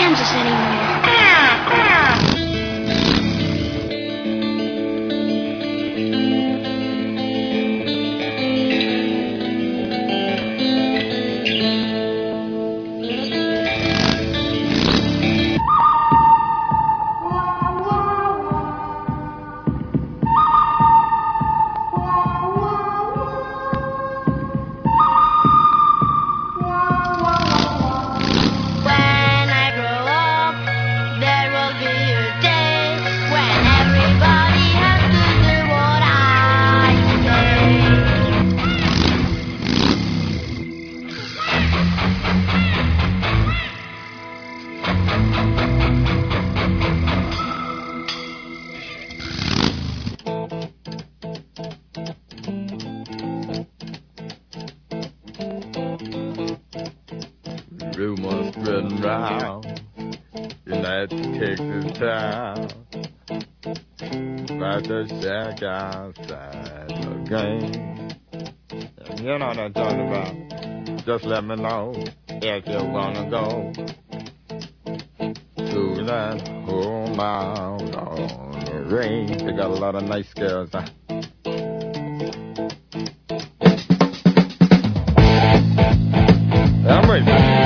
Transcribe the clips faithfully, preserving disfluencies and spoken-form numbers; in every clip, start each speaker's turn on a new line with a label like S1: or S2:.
S1: Kansas anymore.
S2: Rumors spreading round United Texas town about the shack outside the game. You know what I'm talking about. Just let me know if you wanna go to that home out on the range. They got a lot of nice girls. Huh? I'm ready.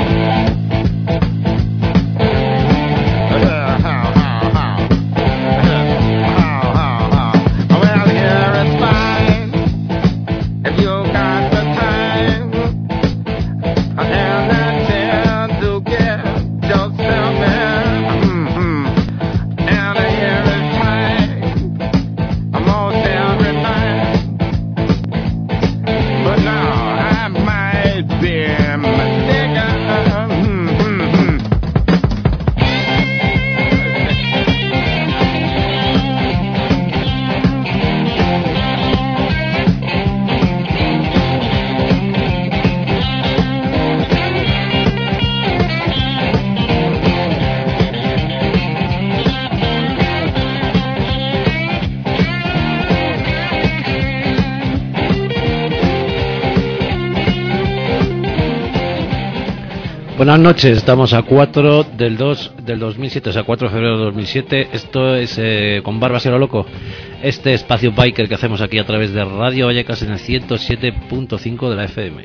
S3: Buenas noches, estamos a cuatro del dos del dos mil siete, o sea, cuatro de febrero de dos mil siete. Esto es eh, con Barbas y lo Loco, este espacio biker que hacemos aquí a través de Radio Vallecas en el ciento siete punto cinco de la F M.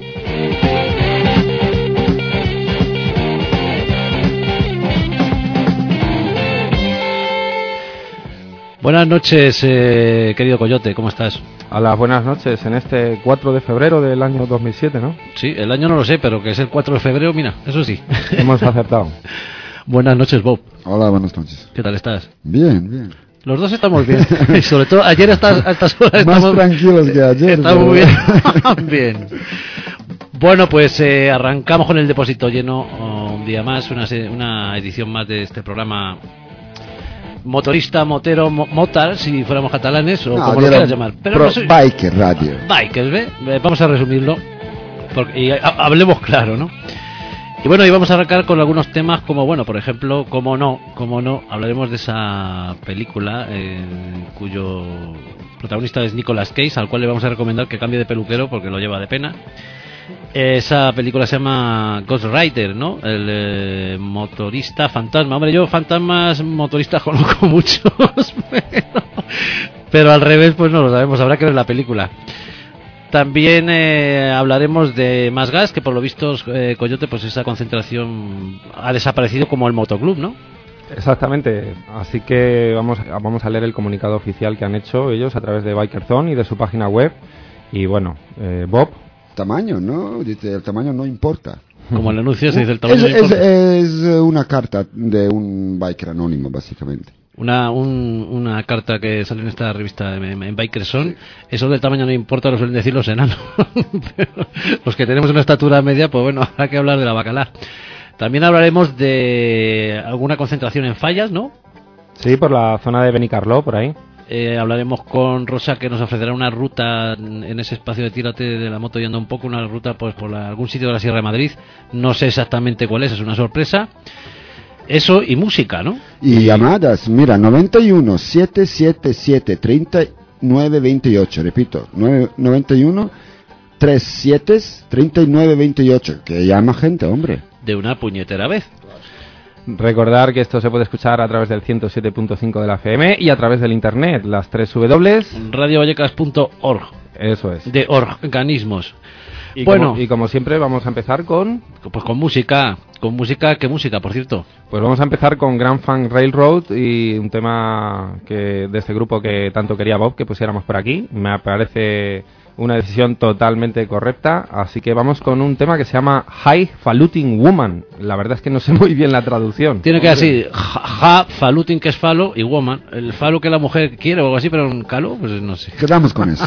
S3: Buenas noches, eh, querido Coyote, ¿cómo estás?
S4: Hola, buenas noches, en este cuatro de febrero del año dos mil siete, ¿no?
S3: Sí, el año no lo sé, pero que es el cuatro de febrero, mira, eso sí.
S4: Hemos acertado.
S3: Buenas noches, Bob.
S5: Hola, buenas noches.
S3: ¿Qué tal estás?
S5: Bien, bien.
S3: Los dos estamos bien. Y sobre todo, ayer a estas, a estas horas
S5: Más
S3: estamos
S5: tranquilos que ayer.
S3: Estamos muy bien. Bien. Bueno, pues eh, arrancamos con el depósito lleno oh, un día más, una, una edición más de este programa motorista, motero, mo- motar, si fuéramos catalanes o
S5: no,
S3: como lo quieras llamar. Pero
S5: pro,
S3: no soy...
S5: Biker Radio.
S3: Bikers, ¿ve? Vamos a resumirlo porque, y ha, hablemos claro, ¿no? Y bueno, y vamos a arrancar con algunos temas como, bueno, por ejemplo, como no, como no, hablaremos de esa película eh, cuyo protagonista es Nicolas Cage, al cual le vamos a recomendar que cambie de peluquero porque lo lleva de pena. Esa película se llama Ghost Rider, ¿no? El eh, motorista fantasma. Hombre, yo fantasmas motoristas conozco muchos, pero, pero al revés pues no lo sabemos, habrá que ver la película. También eh, hablaremos de Más Gas, que por lo visto, eh, Coyote, pues esa concentración ha desaparecido como el motoclub, ¿no?
S4: Exactamente, así que vamos, vamos a leer el comunicado oficial que han hecho ellos a través de Bikerzone y de su página web. Y bueno, eh, Bob...
S5: Tamaño, ¿no? Dice, el tamaño no importa.
S3: Como el anuncio se dice, el tamaño
S5: es,
S3: no importa.
S5: Es, es una carta de un biker anónimo, básicamente.
S3: Una, un, una carta que sale en esta revista en, en Bikerzone. Eso del tamaño no importa, lo suelen decir los enanos. Pero los que tenemos una estatura media, pues bueno, habrá que hablar de la bacalá. También hablaremos de alguna concentración en fallas, ¿no?
S4: Sí, por la zona de Benicarló, por ahí.
S3: Eh, hablaremos con Rosa, que nos ofrecerá una ruta en ese espacio de Tírate de la moto y anda un poco, una ruta pues por la, algún sitio de la Sierra de Madrid. No sé exactamente cuál es, es una sorpresa. Eso y música, ¿no?
S5: Y llamadas, mira, noventa y uno, setecientos setenta y siete, treinta y nueve veintiocho, repito, noventa y uno, trescientos siete, treinta y nueve veintiocho, que llama gente, hombre.
S3: De una puñetera vez.
S4: Recordar que esto se puede escuchar a través del ciento siete punto cinco de la F M y a través del internet, las tres W.
S3: radio vallecas punto org.
S4: Eso es.
S3: De organismos.
S4: Y
S3: bueno,
S4: como, y como siempre vamos a empezar con...
S3: Pues con música. Con música, ¿qué música, por cierto?
S4: Pues vamos a empezar con Grand Funk Railroad y un tema que de este grupo que tanto quería Bob que pusiéramos por aquí. Me parece una decisión totalmente correcta, así que vamos con un tema que se llama Highfalutin Woman. La verdad es que no sé muy bien la traducción.
S3: Tiene que así, ja, falutin, que es falo, y woman. El falo que la mujer quiere o algo así, pero un calo, pues no sé.
S5: Quedamos con eso.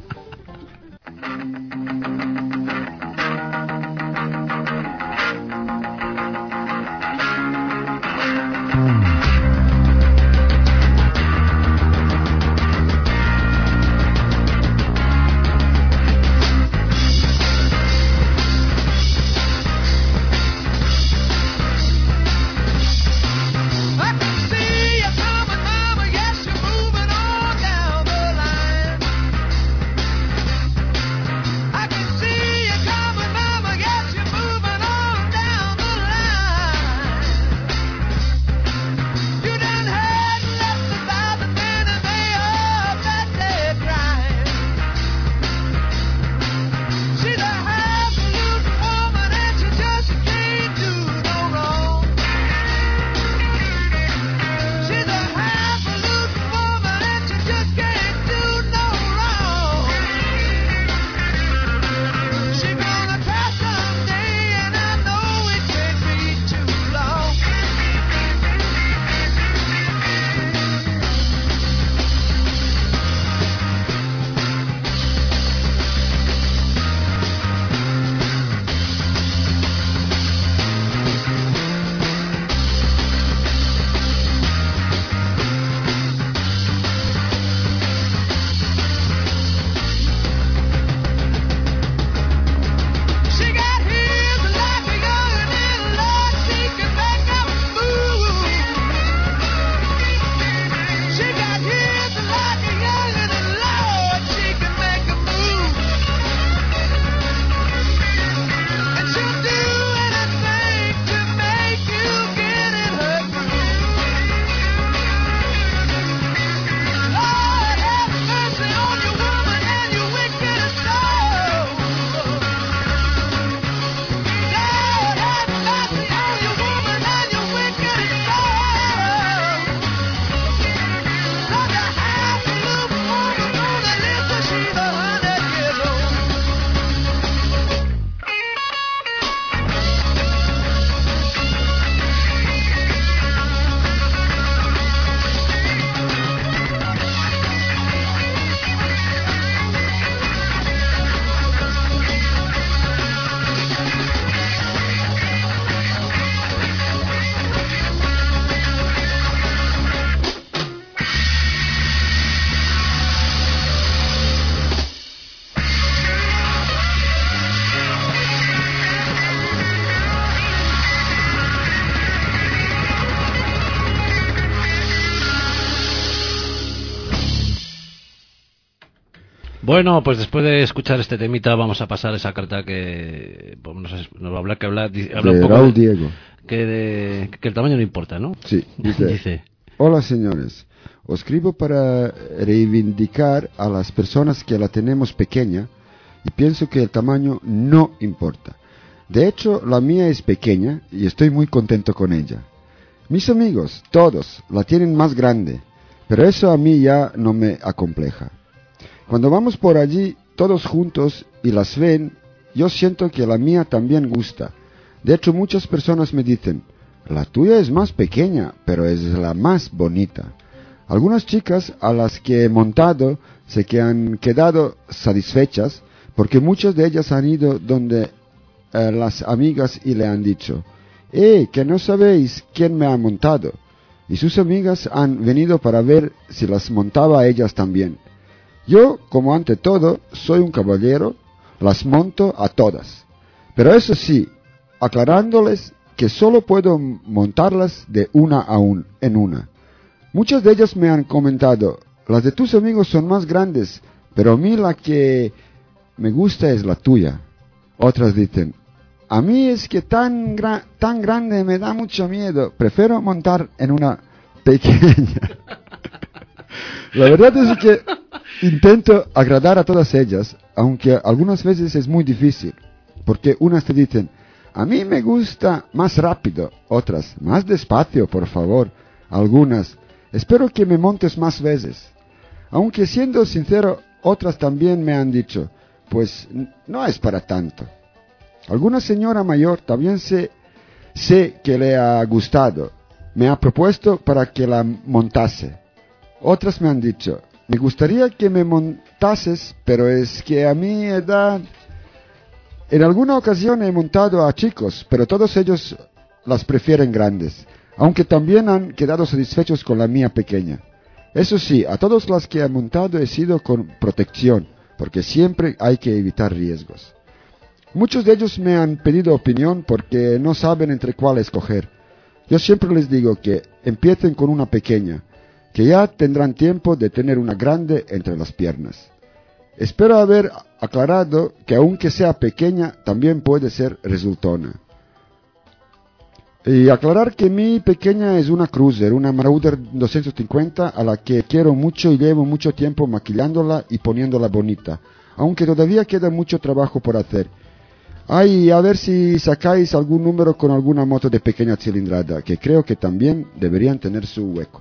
S3: Bueno, pues después de escuchar este temita vamos a pasar esa carta que pues, nos, nos va a hablar que habla, habla un poco
S5: Raúl
S3: de,
S5: Diego.
S3: Que, de, que el tamaño no importa, ¿no?
S5: Sí, dice,
S3: dice
S5: hola señores, os escribo para reivindicar a las personas que la tenemos pequeña y pienso que el tamaño no importa. De hecho, la mía es pequeña y estoy muy contento con ella. Mis amigos, todos, la tienen más grande, pero eso a mí ya no me acompleja. Cuando vamos por allí todos juntos y las ven, yo siento que la mía también gusta. De hecho, muchas personas me dicen, la tuya es más pequeña, pero es la más bonita. Algunas chicas a las que he montado se que han quedado satisfechas porque muchas de ellas han ido donde eh, las amigas y le han dicho, ¡eh, que no sabéis quién me ha montado! Y sus amigas han venido para ver si las montaba a ellas también. Yo, como ante todo, soy un caballero, las monto a todas. Pero eso sí, aclarándoles que solo puedo montarlas de una a un, en una. Muchas de ellas me han comentado, las de tus amigos son más grandes, pero a mí la que me gusta es la tuya. Otras dicen, a mí es que tan, gra- tan grande me da mucho miedo. Prefiero montar en una pequeña. La verdad es que intento agradar a todas ellas, aunque algunas veces es muy difícil, porque unas te dicen, a mí me gusta más rápido, otras, más despacio, por favor, algunas, espero que me montes más veces. Aunque siendo sincero, otras también me han dicho, pues no es para tanto. Alguna señora mayor también sé, sé que le ha gustado, me ha propuesto para que la montase. Otras me han dicho, me gustaría que me montases, pero es que a mi edad... En alguna ocasión he montado a chicos, pero todos ellos las prefieren grandes, aunque también han quedado satisfechos con la mía pequeña. Eso sí, a todas las que he montado he sido con protección, porque siempre hay que evitar riesgos. Muchos de ellos me han pedido opinión porque no saben entre cuál escoger. Yo siempre les digo que empiecen con una pequeña, que ya tendrán tiempo de tener una grande entre las piernas. Espero haber aclarado que aunque sea pequeña, también puede ser resultona. Y aclarar que mi pequeña es una Cruiser, una Marauder doscientos cincuenta, a la que quiero mucho y llevo mucho tiempo maquillándola y poniéndola bonita, aunque todavía queda mucho trabajo por hacer. Ay, a ver si sacáis algún número con alguna moto de pequeña cilindrada, que creo que también deberían tener su hueco.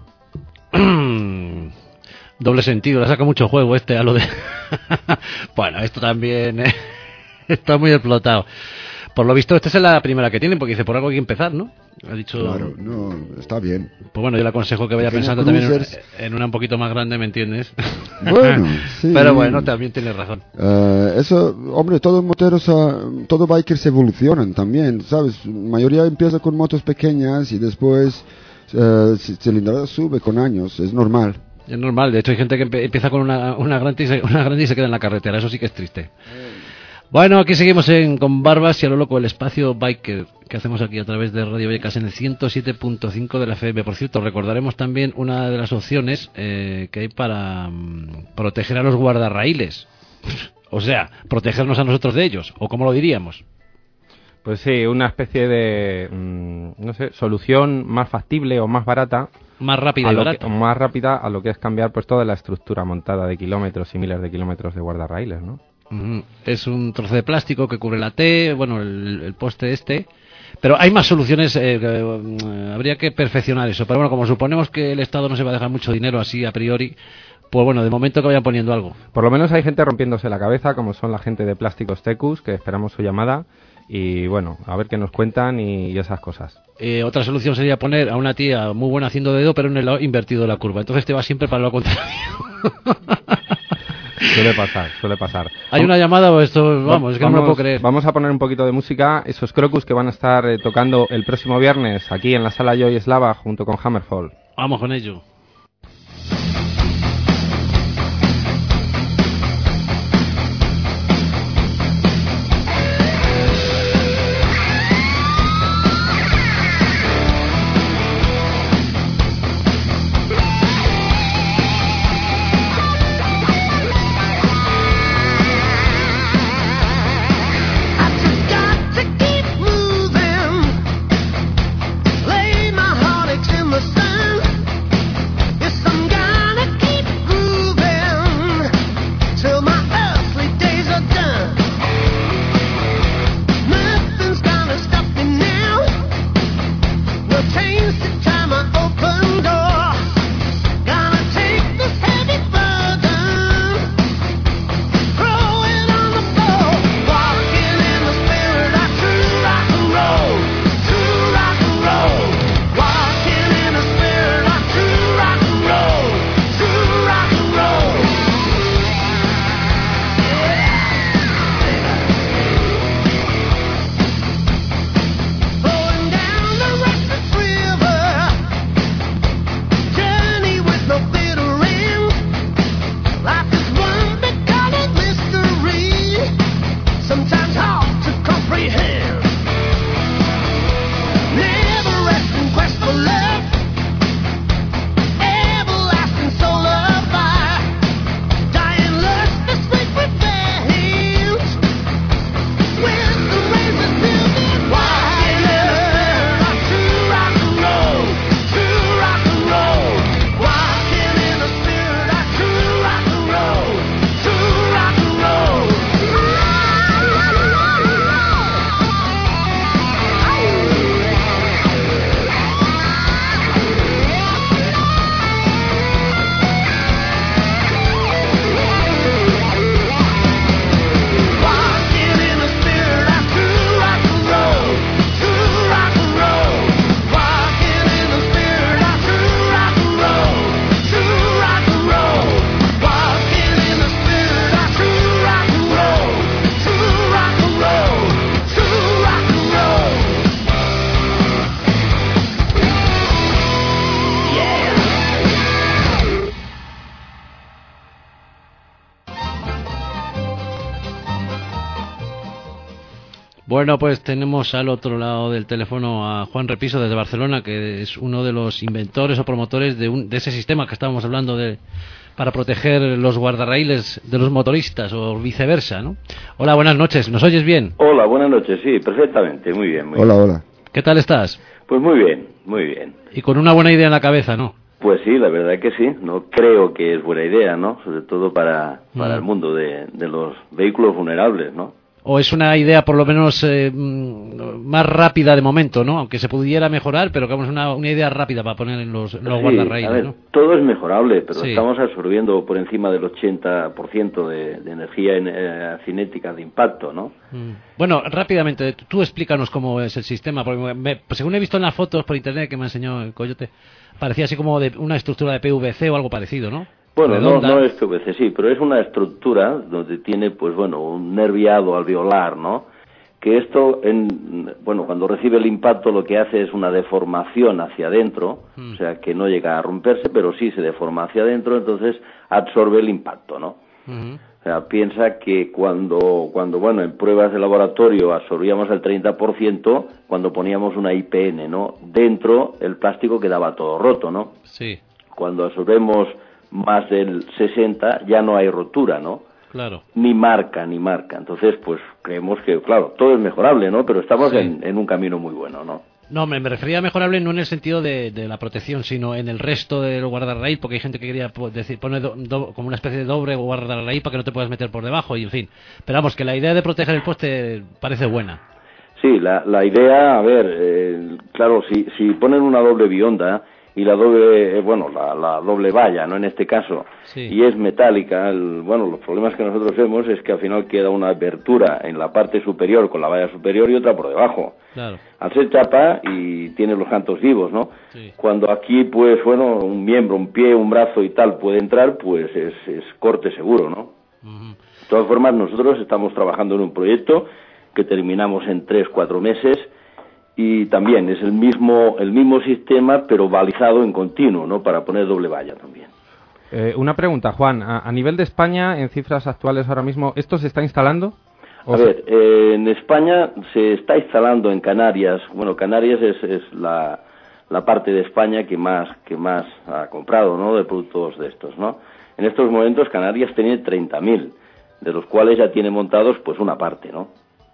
S3: Doble sentido, le saca mucho juego este a lo de... Bueno, esto también eh, está muy explotado. Por lo visto, esta es la primera que tienen, porque dice, por algo hay que empezar, ¿no? Ha dicho...
S5: Claro, no, está bien.
S3: Pues bueno, yo le aconsejo que vaya
S5: Pequeña
S3: pensando
S5: cruisers.
S3: también en, en una un poquito más grande, ¿me entiendes?
S5: Bueno, sí.
S3: Pero bueno, también tienes razón.
S5: Uh, eso, hombre, todos moteros, uh, todos bikers evolucionan también, ¿sabes? La mayoría empieza con motos pequeñas y después uh, cilindrada sube con años, es normal.
S3: Es normal, de hecho hay gente que empe- empieza con una, una, grande y se, una grande y se queda en la carretera, eso sí que es triste. Bueno, aquí seguimos en con Barbas y a lo loco el espacio biker que hacemos aquí a través de Radio Vallecas en el ciento siete punto cinco de la F M. Por cierto, recordaremos también una de las opciones eh, que hay para mm, proteger a los guardarraíles. O sea, protegernos a nosotros de ellos, o como lo diríamos.
S4: Pues sí, una especie de, mmm, no sé, solución más factible o más barata.
S3: Más rápida
S4: a
S3: y
S4: lo
S3: barata.
S4: que, más rápida a lo que es cambiar pues toda la estructura montada de kilómetros y miles de kilómetros de guardarraíles, ¿no?
S3: Uh-huh. Es un trozo de plástico que cubre la T, bueno, el, el poste este. Pero hay más soluciones, eh, que, eh, habría que perfeccionar eso. Pero bueno, como suponemos que el Estado no se va a dejar mucho dinero así a priori, pues bueno, de momento que vayan poniendo algo.
S4: Por lo menos hay gente rompiéndose la cabeza, como son la gente de Plásticos Tecus, que esperamos su llamada. Y bueno, a ver qué nos cuentan y, y esas cosas.
S3: Eh, otra solución sería poner a una tía muy buena haciendo dedo, pero en el lado invertido de la curva. Entonces te va siempre para lo contrario.
S4: Suele pasar, suele pasar.
S3: Hay una llamada o esto, vamos, es que
S4: vamos,
S3: no me lo puedo creer.
S4: Vamos a poner un poquito de música. Esos Crocus que van a estar eh, tocando el próximo viernes aquí en la sala Joy Slava junto con Hammerfall.
S3: Vamos con ello.
S1: Lay my heart in the sand.
S3: Bueno, pues tenemos al otro lado del teléfono a Juan Repiso desde Barcelona, que es uno de los inventores o promotores de, un, de ese sistema que estábamos hablando de para proteger los guardarraíles de los motoristas o viceversa, ¿no? Hola, buenas noches, ¿nos oyes bien?
S1: Hola, buenas noches, sí, perfectamente, muy bien. Muy
S5: hola,
S1: bien.
S5: hola.
S3: ¿Qué tal estás?
S1: Pues muy bien, muy bien.
S3: Y con una buena idea en la cabeza, ¿no?
S1: Pues sí, la verdad que sí, no creo que es buena idea, ¿no? Sobre todo para, para mm. el mundo de, de los vehículos vulnerables, ¿no?
S3: O es una idea por lo menos eh, más rápida de momento, ¿no? Aunque se pudiera mejorar, pero que es una, una idea rápida para poner en los, los sí, guardarraíles,
S1: a ver,
S3: ¿no?
S1: Todo es mejorable, pero
S3: sí.
S1: estamos absorbiendo por encima del ochenta por ciento de, de energía en, eh, cinética de impacto, ¿no?
S3: Mm. Bueno, rápidamente, tú explícanos cómo es el sistema, porque me, según he visto en las fotos por internet que me enseñó el Coyote, parecía así como de una estructura de P V C o algo parecido, ¿no?
S1: Bueno, no, no es P V C, sí, pero es una estructura donde tiene, pues bueno, un nerviado alveolar, ¿no? Que esto, en, bueno, cuando recibe el impacto lo que hace es una deformación hacia adentro, mm. o sea, que no llega a romperse, pero sí se deforma hacia adentro, entonces absorbe el impacto, ¿no? Mm-hmm. O sea, piensa que cuando, cuando, bueno, en pruebas de laboratorio absorbíamos el treinta por ciento, cuando poníamos una I P N, ¿no? Dentro el plástico quedaba todo roto, ¿no?
S3: Sí.
S1: Cuando absorbemos más del sesenta ya no hay rotura, ¿no?
S3: Claro.
S1: Ni marca, ni marca. Entonces, pues creemos que, claro, todo es mejorable, ¿no? Pero estamos sí. en, en un camino muy bueno, ¿no?
S3: No, me, me refería a mejorable no en el sentido de, de la protección, sino en el resto del guardarraíl, porque hay gente que quería decir poner do, do, como una especie de doble guardarraíl para que no te puedas meter por debajo, y en fin. Pero vamos, que la idea de proteger el poste parece buena.
S1: Sí, la, la idea, a ver, eh, claro, si, si ponen una doble bionda y la doble, eh, bueno, la, la doble valla, ¿no? En este caso, sí. y es metálica, el, bueno, los problemas que nosotros vemos es que al final queda una abertura en la parte superior con la valla superior y otra por debajo.
S3: Claro.
S1: Al ser chapa y tiene los cantos vivos, ¿no?
S3: Sí.
S1: Cuando aquí, pues, bueno, un miembro, un pie, un brazo y tal puede entrar, pues es, es corte seguro, ¿no? Uh-huh. De todas formas, nosotros estamos trabajando en un proyecto que terminamos en tres, cuatro meses, y también es el mismo el mismo sistema, pero balizado en continuo, ¿no? Para poner doble valla también.
S4: Eh, una pregunta, Juan. A, a nivel de España, en cifras actuales ahora mismo, ¿esto se está instalando?
S1: A ver, eh, en España se está instalando en Canarias. Bueno, Canarias es, es la, la parte de España que más que más ha comprado, ¿no? De productos de estos, ¿no? En estos momentos Canarias tiene treinta mil, de los cuales ya tiene montados, pues, una parte, ¿no?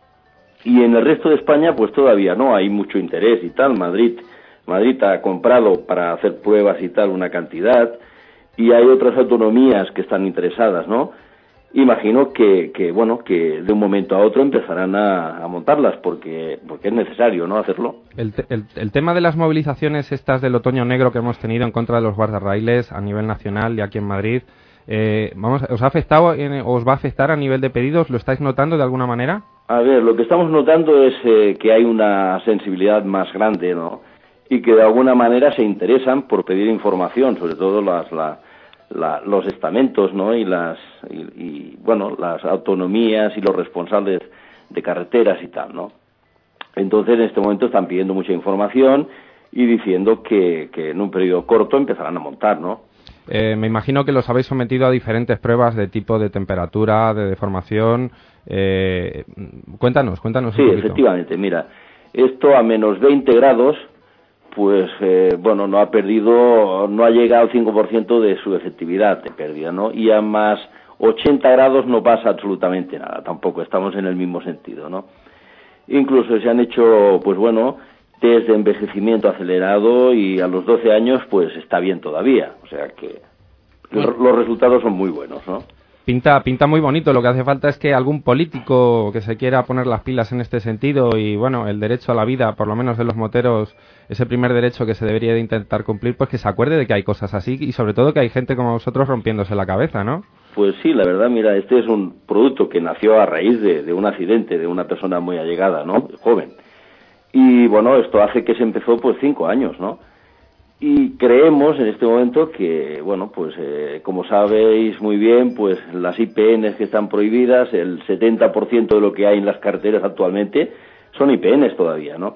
S1: Y en el resto de España, pues todavía no, hay mucho interés y tal. Madrid, Madrid ha comprado para hacer pruebas y tal una cantidad, y hay otras autonomías que están interesadas, ¿no? Imagino que, que bueno, que de un momento a otro empezarán a, a montarlas, porque porque es necesario, ¿no? Hacerlo.
S4: El, te, el, el tema de las movilizaciones estas del otoño negro que hemos tenido en contra de los guardarraíles a nivel nacional y aquí en Madrid, eh, vamos, ¿os ha afectado, en, os va a afectar a nivel de pedidos? ¿Lo estáis notando de alguna manera?
S1: A ver, lo que estamos notando es eh, que hay una sensibilidad más grande, ¿no? Y que de alguna manera se interesan por pedir información, sobre todo las, la, la, los estamentos, ¿no? Y las, y, y, bueno, las autonomías y los responsables de carreteras y tal, ¿no? Entonces, en este momento están pidiendo mucha información y diciendo que, que en un periodo corto empezarán a montar, ¿no?
S4: Eh, me imagino que los habéis sometido a diferentes pruebas de tipo de temperatura, de deformación. Eh, cuéntanos, cuéntanos
S1: sí,
S4: un poquito.
S1: Efectivamente, mira, esto a menos veinte grados, pues, eh, bueno, no ha perdido, no ha llegado al cinco por ciento de su efectividad de pérdida, ¿no? Y a más ochenta grados no pasa absolutamente nada, tampoco, estamos en el mismo sentido, ¿no? Incluso se han hecho, pues bueno, test de envejecimiento acelerado y a los doce años, pues, está bien todavía, o sea que bueno, los resultados son muy buenos, ¿no?
S4: Pinta, pinta muy bonito. Lo que hace falta es que algún político que se quiera poner las pilas en este sentido y, bueno, el derecho a la vida, por lo menos de los moteros, ese primer derecho que se debería de intentar cumplir, pues que se acuerde de que hay cosas así y sobre todo que hay gente como vosotros rompiéndose la cabeza, ¿no?
S1: Pues sí, la verdad, mira, este es un producto que nació a raíz de, de un accidente de una persona muy allegada, ¿no? Joven. Y, bueno, esto hace que se empezó, pues, cinco años, ¿no? Y creemos en este momento que, bueno, pues eh, como sabéis muy bien, pues las I P Ns que están prohibidas, el setenta por ciento de lo que hay en las carreteras actualmente son I P Ns todavía, ¿no?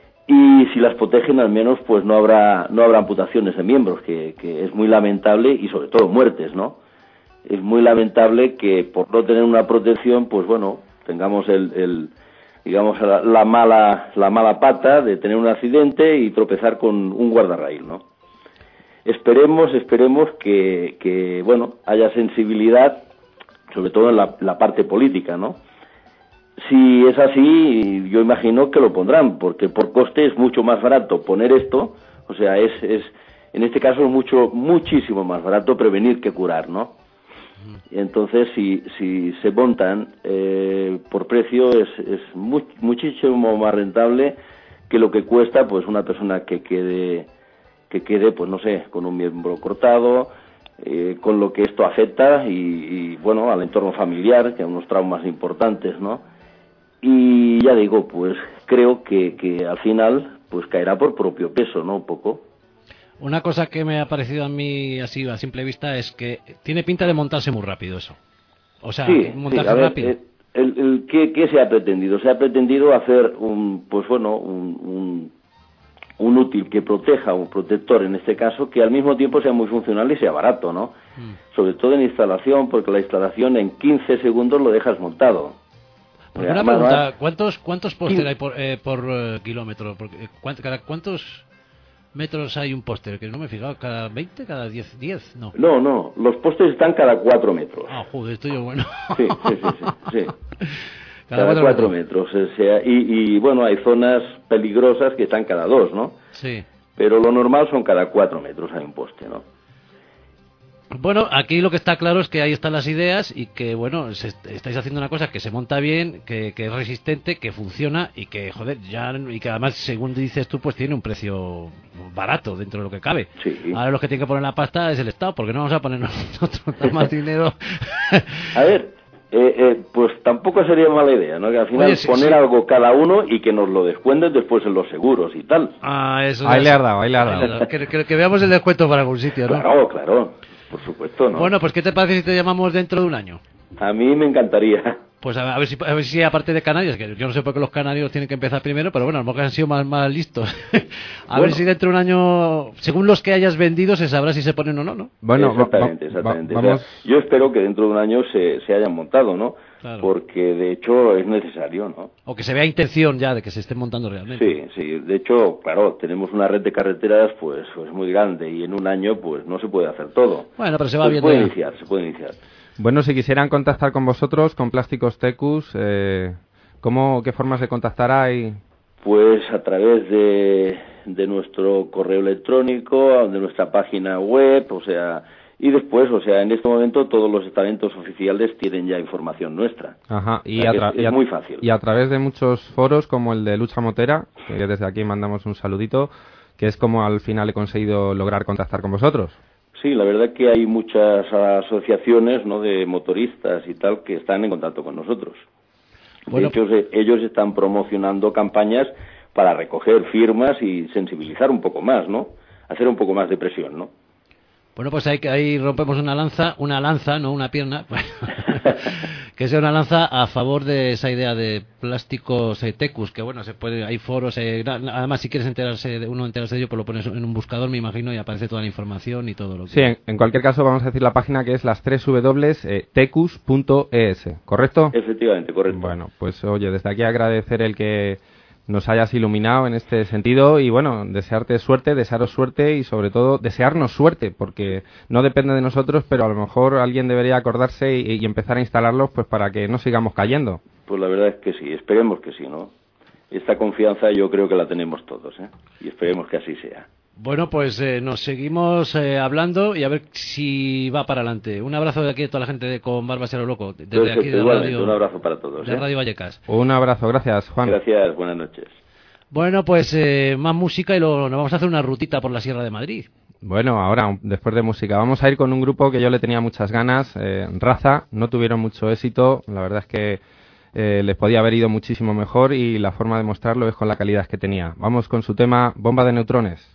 S1: Y si las protegen al menos, pues no habrá no habrá amputaciones de miembros, que, que es muy lamentable, y sobre todo muertes, ¿no? Es muy lamentable que por no tener una protección, pues bueno, tengamos el, el digamos, la, la mala la mala pata de tener un accidente y tropezar con un guardarraíl, ¿no? Esperemos, esperemos que, que bueno, haya sensibilidad, sobre todo en la, la parte política, ¿no? Si es así, yo imagino que lo pondrán, porque por coste es mucho más barato poner esto, o sea, es, es en este caso es mucho, muchísimo más barato prevenir que curar, ¿no? Entonces, si, si se montan eh, por precio, es, es muy, muchísimo más rentable que lo que cuesta, pues, una persona que quede, que quede, pues, no sé, con un miembro cortado, eh, con lo que esto afecta y, y, bueno, al entorno familiar, que hay unos traumas importantes, ¿no? Y ya digo, pues creo que, que al final pues caerá por propio peso, ¿no? Un poco.
S3: Una cosa que me ha parecido a mí así a simple vista es que tiene pinta de montarse muy rápido eso. O sea,
S1: sí,
S3: montarse
S1: sí, a ver,
S3: rápido.
S1: Eh, el, el, ¿qué, ¿Qué se ha pretendido? Se ha pretendido hacer un, pues bueno, un, un, un útil que proteja, un protector en este caso, que al mismo tiempo sea muy funcional y sea barato, ¿no? Mm. Sobre todo en instalación, porque la instalación en quince segundos lo dejas montado.
S3: Porque una pregunta, ¿cuántos cuántos póster hay por, eh, por uh, kilómetro? Porque, ¿cuánto, cada, ¿Cuántos metros hay un póster? Que no me he fijado, ¿cada veinte? ¿Cada diez? diez? No,
S1: no, no, los pósters están cada cuatro metros.
S3: Ah, joder, estoy yo bueno.
S1: Sí, sí, sí, sí. sí. Cada, cada cuatro metros. metros o sea, y, y bueno, hay zonas peligrosas que están cada dos, ¿no?
S3: Sí.
S1: Pero lo normal son cada cuatro metros hay un poste, ¿no?
S3: Bueno, aquí lo que está claro es que ahí están las ideas y que, bueno, se, estáis haciendo una cosa que se monta bien, que, que es resistente, que funciona y que, joder, ya, y que además, según dices tú, pues tiene un precio barato dentro de lo que cabe.
S1: Sí.
S3: Ahora los que tienen que poner la pasta es el Estado, porque no vamos a poner nosotros más dinero.
S1: A ver, eh, eh, pues tampoco sería mala idea, ¿no? Que al final Oye, sí, poner sí. algo cada uno y que nos lo descuenten después en los seguros y tal.
S3: Ah, eso.
S4: Ahí le ha dado, ahí le ha dado.
S3: Que, que, que veamos el descuento para algún sitio, ¿no?
S1: Claro, claro. Por supuesto, ¿no?
S3: Bueno, pues ¿qué te parece si te llamamos dentro de un año?
S1: A mí me encantaría.
S3: Pues a, a, ver, si, a ver si aparte de Canarias, que yo no sé por qué los canarios tienen que empezar primero, pero bueno, a lo mejor han sido más, más listos. a bueno. ver si dentro de un año, según los que hayas vendido, se sabrá si se ponen o no, ¿no?
S1: Bueno, exactamente, exactamente. Va, vamos... o sea, yo espero que dentro de un año se, se hayan montado, ¿no? Claro. Porque de hecho es necesario, ¿no?
S3: O que se vea intención ya de que se estén montando realmente.
S1: Sí, sí. De hecho, claro, tenemos una red de carreteras pues, pues muy grande y en un año pues no se puede hacer todo.
S3: Bueno, pero se va
S1: pues
S3: viendo.
S1: Se puede
S3: ya.
S1: iniciar, se puede iniciar.
S4: Bueno, si quisieran contactar con vosotros, con Plásticos Tecus, eh, ¿cómo, qué formas de contactar hay?
S1: Pues a través de, de nuestro correo electrónico, de nuestra página web, o sea, y después, o sea, en este momento todos los estamentos oficiales tienen ya información nuestra.
S4: Ajá, y,
S1: o sea,
S4: a tra-
S1: es, es
S4: y a,
S1: muy fácil.
S4: Y a través de muchos foros como el de Lucha Motera, que desde aquí mandamos un saludito, que es como al final he conseguido lograr contactar con vosotros.
S1: Sí, la verdad que hay muchas asociaciones, ¿no?, de motoristas y tal que están en contacto con nosotros. Bueno. De hecho, ellos están promocionando campañas para recoger firmas y sensibilizar un poco más, ¿no? Hacer un poco más de presión, ¿no?
S3: Bueno, pues ahí, ahí rompemos una lanza, una lanza, no una pierna, que sea una lanza a favor de esa idea de Plásticos eh, Tecus, que bueno, se puede, hay foros, eh, además si quieres enterarse de uno enterarse de ello, pues lo pones en un buscador, me imagino, y aparece toda la información y todo lo que...
S4: Sí, en, en cualquier caso vamos a decir la página que es las tres w tecus punto e s, ¿correcto?
S1: Efectivamente, correcto.
S4: Bueno, pues oye, desde aquí agradecer el que nos hayas iluminado en este sentido y bueno, desearte suerte, desearos suerte y sobre todo desearnos suerte, porque no depende de nosotros, pero a lo mejor alguien debería acordarse y, y empezar a instalarlos pues para que no sigamos cayendo.
S1: Pues la verdad es que sí, esperemos que sí, ¿no? Esta confianza yo creo que la tenemos todos, ¿eh? Y esperemos que así sea.
S3: Bueno, pues eh, nos seguimos eh, hablando y a ver si va para adelante. Un abrazo de aquí a toda la gente de Con Barbas y a lo Loco. Desde
S1: Perfecto,
S3: aquí de
S1: igualmente,
S3: radio,
S1: un abrazo para todos.
S3: de
S1: ¿eh?
S3: Radio Vallecas.
S4: Un abrazo, gracias, Juan.
S1: Gracias, buenas noches.
S3: Bueno, pues eh, más música y luego nos vamos a hacer una rutita por la Sierra de Madrid.
S4: Bueno, ahora, después de música, vamos a ir con un grupo que yo le tenía muchas ganas, eh, Raza, no tuvieron mucho éxito, la verdad es que eh, les podía haber ido muchísimo mejor y la forma de mostrarlo es con la calidad que tenía. Vamos con su tema Bomba de Neutrones.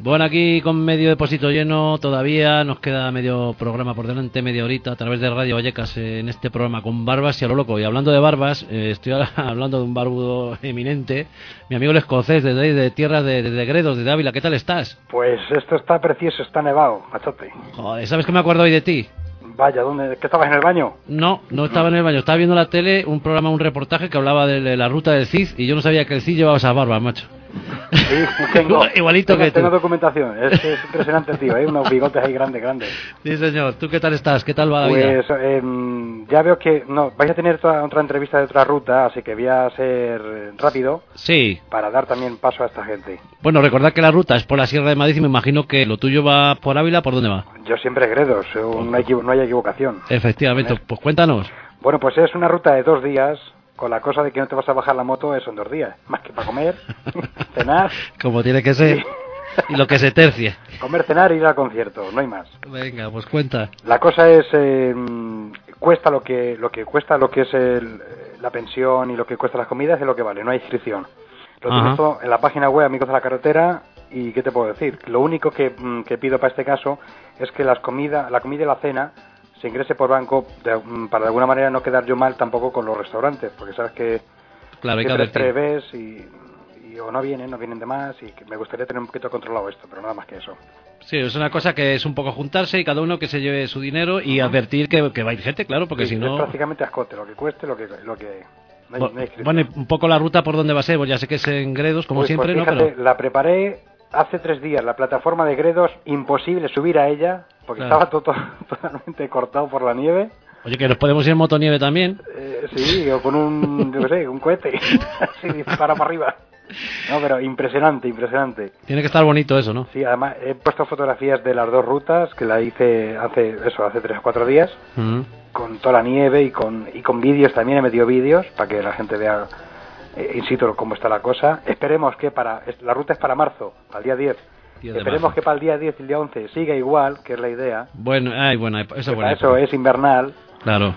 S3: Bueno, aquí con medio depósito lleno todavía, nos queda medio programa por delante, media horita a través de Radio Vallecas eh, en este programa con Barbas y a lo loco. Y hablando de Barbas, eh, estoy ahora hablando de un barbudo eminente, mi amigo el escocés desde de, de tierras de, de, de Gredos, de Ávila. ¿Qué tal estás?
S6: Pues esto está precioso, está nevado, machote.
S3: Joder, ¿sabes que me acuerdo hoy de ti?
S6: Vaya, ¿dónde? ¿Qué estabas en el baño?
S3: No, no estaba en el baño, estaba viendo la tele, un programa, un reportaje que hablaba de, de la ruta del Cid y yo no sabía que el Cid llevaba esas barbas, macho.
S6: Sí, tengo,
S3: igualito
S6: tengo,
S3: que tú.
S6: Tengo documentación, es, es impresionante, tío, ¿eh? Unos bigotes ahí grandes, grandes.
S3: Sí, señor. ¿Tú qué tal estás? ¿Qué tal va la
S6: pues,
S3: vida?
S6: Pues eh, ya veo que no vais a tener toda, otra entrevista de otra ruta, así que voy a ser rápido.
S3: Sí.
S6: Para dar también paso a esta gente.
S3: Bueno, recordad que la ruta es por la Sierra de Madrid y me imagino que lo tuyo va por Ávila, ¿por dónde va?
S6: Yo siempre Gredos, no hay, no hay equivocación.
S3: Efectivamente, pues cuéntanos.
S6: Bueno, pues es una ruta de dos días. Con la cosa de que no te vas a bajar la moto, eso en dos días. Más que para comer, cenar.
S3: Como tiene que ser. Y lo que se tercie.
S6: Comer, cenar y ir al concierto, no hay más.
S3: Venga, pues cuenta.
S6: La cosa es, eh, cuesta lo que lo que cuesta lo que es el, la pensión y lo que cuesta las comidas es lo que vale, no hay inscripción. Lo tienes todo en la página web Amigos de la Carretera y ¿qué te puedo decir? Lo único que, que pido para este caso es que las comida, la comida y la cena se ingrese por banco de, para de alguna manera no quedar yo mal tampoco con los restaurantes, porque sabes que
S3: claro,
S6: siempre prevés y, y o no vienen, no vienen de más y que me gustaría tener un poquito controlado esto, pero nada más que eso.
S3: Sí, es una cosa que es un poco juntarse y cada uno que se lleve su dinero y uh-huh. advertir que, que va a ir gente, claro, porque
S6: sí,
S3: si no...
S6: Es prácticamente a escote, lo que cueste, lo que... Lo que no hay,
S3: bueno,
S6: no hay
S3: bueno, y un poco la ruta por dónde va a ser, pues ya sé que es en Gredos, como
S6: pues,
S3: siempre,
S6: pues fíjate,
S3: ¿no? Pero...
S6: la preparé hace tres días, la plataforma de Gredos, imposible subir a ella, porque claro. estaba todo, totalmente cortado por la nieve.
S3: Oye, que nos podemos ir en motonieve también.
S6: Eh, sí, o con un, yo qué sé, un cohete, así dispara para arriba. No, pero impresionante, impresionante.
S3: Tiene que estar bonito eso, ¿no?
S6: Sí, además he puesto fotografías de las dos rutas, que la hice hace, eso, hace tres o cuatro días, uh-huh. con toda la nieve y con, y con vídeos también, he metido vídeos para que la gente vea eh, in situ cómo está la cosa. Esperemos que para, la ruta es para marzo, para el día diez. Esperemos marzo. Que para el día diez y el día once siga igual, que es la idea.
S3: Bueno, ay, bueno, eso, es bueno,
S6: eso es invernal.
S3: Claro.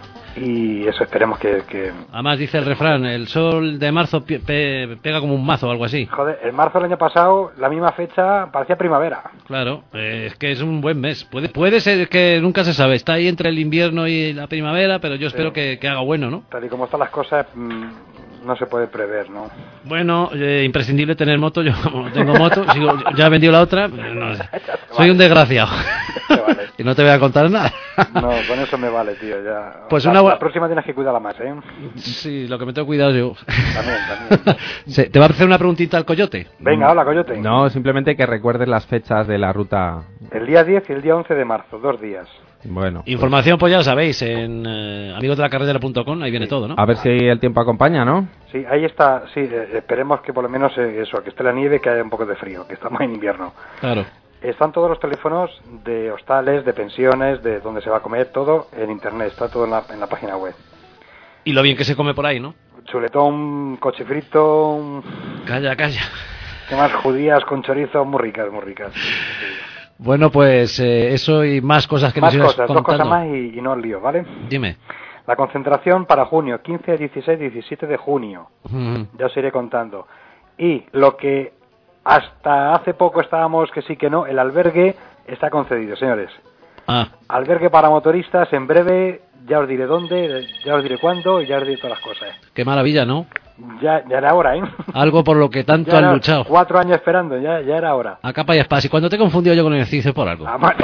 S6: Y eso esperemos que, que...
S3: Además dice el refrán, el sol de marzo pe- pe- pega como un mazo o algo así.
S6: Joder, el marzo del año pasado, la misma fecha, parecía primavera.
S3: Claro, eh, es que es un buen mes. Puede puede ser que nunca se sabe, está ahí entre el invierno y la primavera, pero yo espero sí. que, que haga bueno, ¿no?
S6: Tal y como están las cosas, mmm, no se puede prever, ¿no?
S3: Bueno, eh, imprescindible tener moto, yo como no tengo moto, sigo, ya he vendido la otra, no sé. Soy vale. un desgraciado. Vale. Y no te voy a contar nada.
S6: No, con eso me vale, tío, ya.
S3: Pues
S6: la,
S3: una...
S6: la próxima tienes que cuidarla más, ¿eh?
S3: Sí, lo que me tengo que cuidar yo.
S6: También, también.
S3: ¿Te va a hacer una preguntita al Coyote?
S6: Venga, hola, Coyote.
S4: No, simplemente que recuerdes las fechas de la ruta.
S6: El día diez y el día once de marzo, dos días.
S4: Bueno.
S3: Información, pues, pues ya lo sabéis, en eh, amigos de la carretera punto com, ahí viene
S6: sí.
S3: todo, ¿no?
S4: A ver si el tiempo acompaña, ¿no?
S6: Sí, ahí está, sí, eh, esperemos que por lo menos eh, eso, que esté la nieve, que haya un poco de frío, que estamos en invierno.
S3: Claro.
S6: Están todos los teléfonos de hostales, de pensiones, de donde se va a comer, todo en internet, está todo en la, en la página web.
S3: Y lo bien que se come por ahí, ¿no?
S6: Chuletón, coche frito... Un...
S3: Calla, calla.
S6: ¿Qué más? Judías con chorizo, muy ricas, muy ricas.
S3: Bueno, pues eh, eso y más cosas que
S6: más
S3: nos
S6: cosas, dos cosas más y, y no os lío, ¿vale?
S3: Dime.
S6: La concentración para junio, quince, dieciséis, diecisiete de junio. Uh-huh. Ya os iré contando. Y lo que hasta hace poco estábamos que sí que no, el albergue está concedido, señores.
S3: Ah.
S6: Albergue para motoristas, en breve, ya os diré dónde, ya os diré cuándo y ya os diré todas las cosas.
S3: Qué maravilla, ¿no?
S6: Ya, ya era hora, ¿eh?
S3: Algo por lo que tanto han luchado.
S6: Cuatro años esperando, ya, ya era hora.
S3: A capa y espada. Y cuando te he confundido yo con el ejercicio por algo.
S6: A muerte.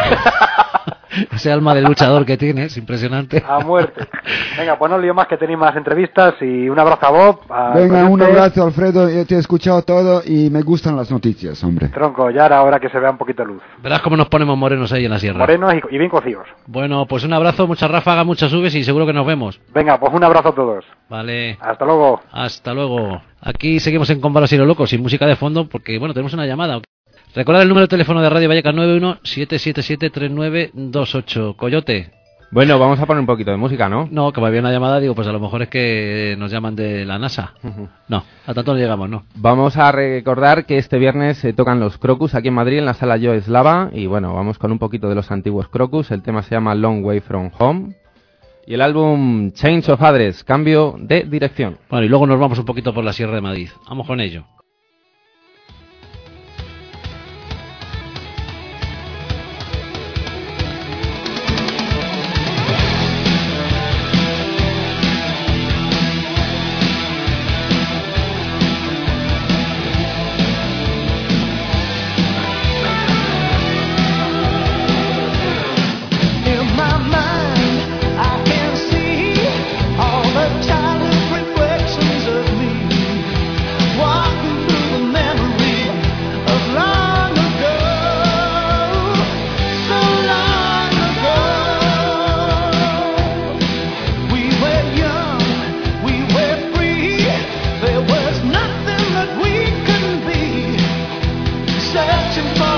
S3: Ese alma de luchador que tienes, impresionante.
S6: A muerte. Venga, pues no lío más, que tenéis más entrevistas y un abrazo a Bob. A
S5: Venga, un abrazo, Alfredo. Yo te he escuchado todo y me gustan las noticias, hombre.
S6: Tronco, ya era hora que se vea un poquito de luz.
S3: Verás cómo nos ponemos morenos ahí en la sierra.
S6: Morenos y, y bien cocidos.
S3: Bueno, pues un abrazo, muchas ráfagas, muchas subes y seguro que nos vemos.
S6: Venga, pues un abrazo a todos.
S3: Vale.
S6: Hasta luego.
S3: Hasta luego. Aquí seguimos en Con Varas y lo Loco, sin música de fondo, porque, bueno, tenemos una llamada. Recordad el número de teléfono de Radio Vallecas nueve uno siete siete siete tres nueve dos ocho. Coyote.
S4: Bueno, vamos a poner un poquito de música, ¿no?
S3: No, que me había una llamada, digo, pues a lo mejor es que nos llaman de la NASA. Uh-huh. No, a tanto no llegamos, ¿no?
S4: Vamos a recordar que este viernes se tocan los Crocus aquí en Madrid, en la sala Joe Slava. Y bueno, vamos con un poquito de los antiguos Crocus. El tema se llama Long Way From Home. Y el álbum Change of Address, Cambio de Dirección.
S3: Bueno, y luego nos vamos un poquito por la Sierra de Madrid. Vamos con ello.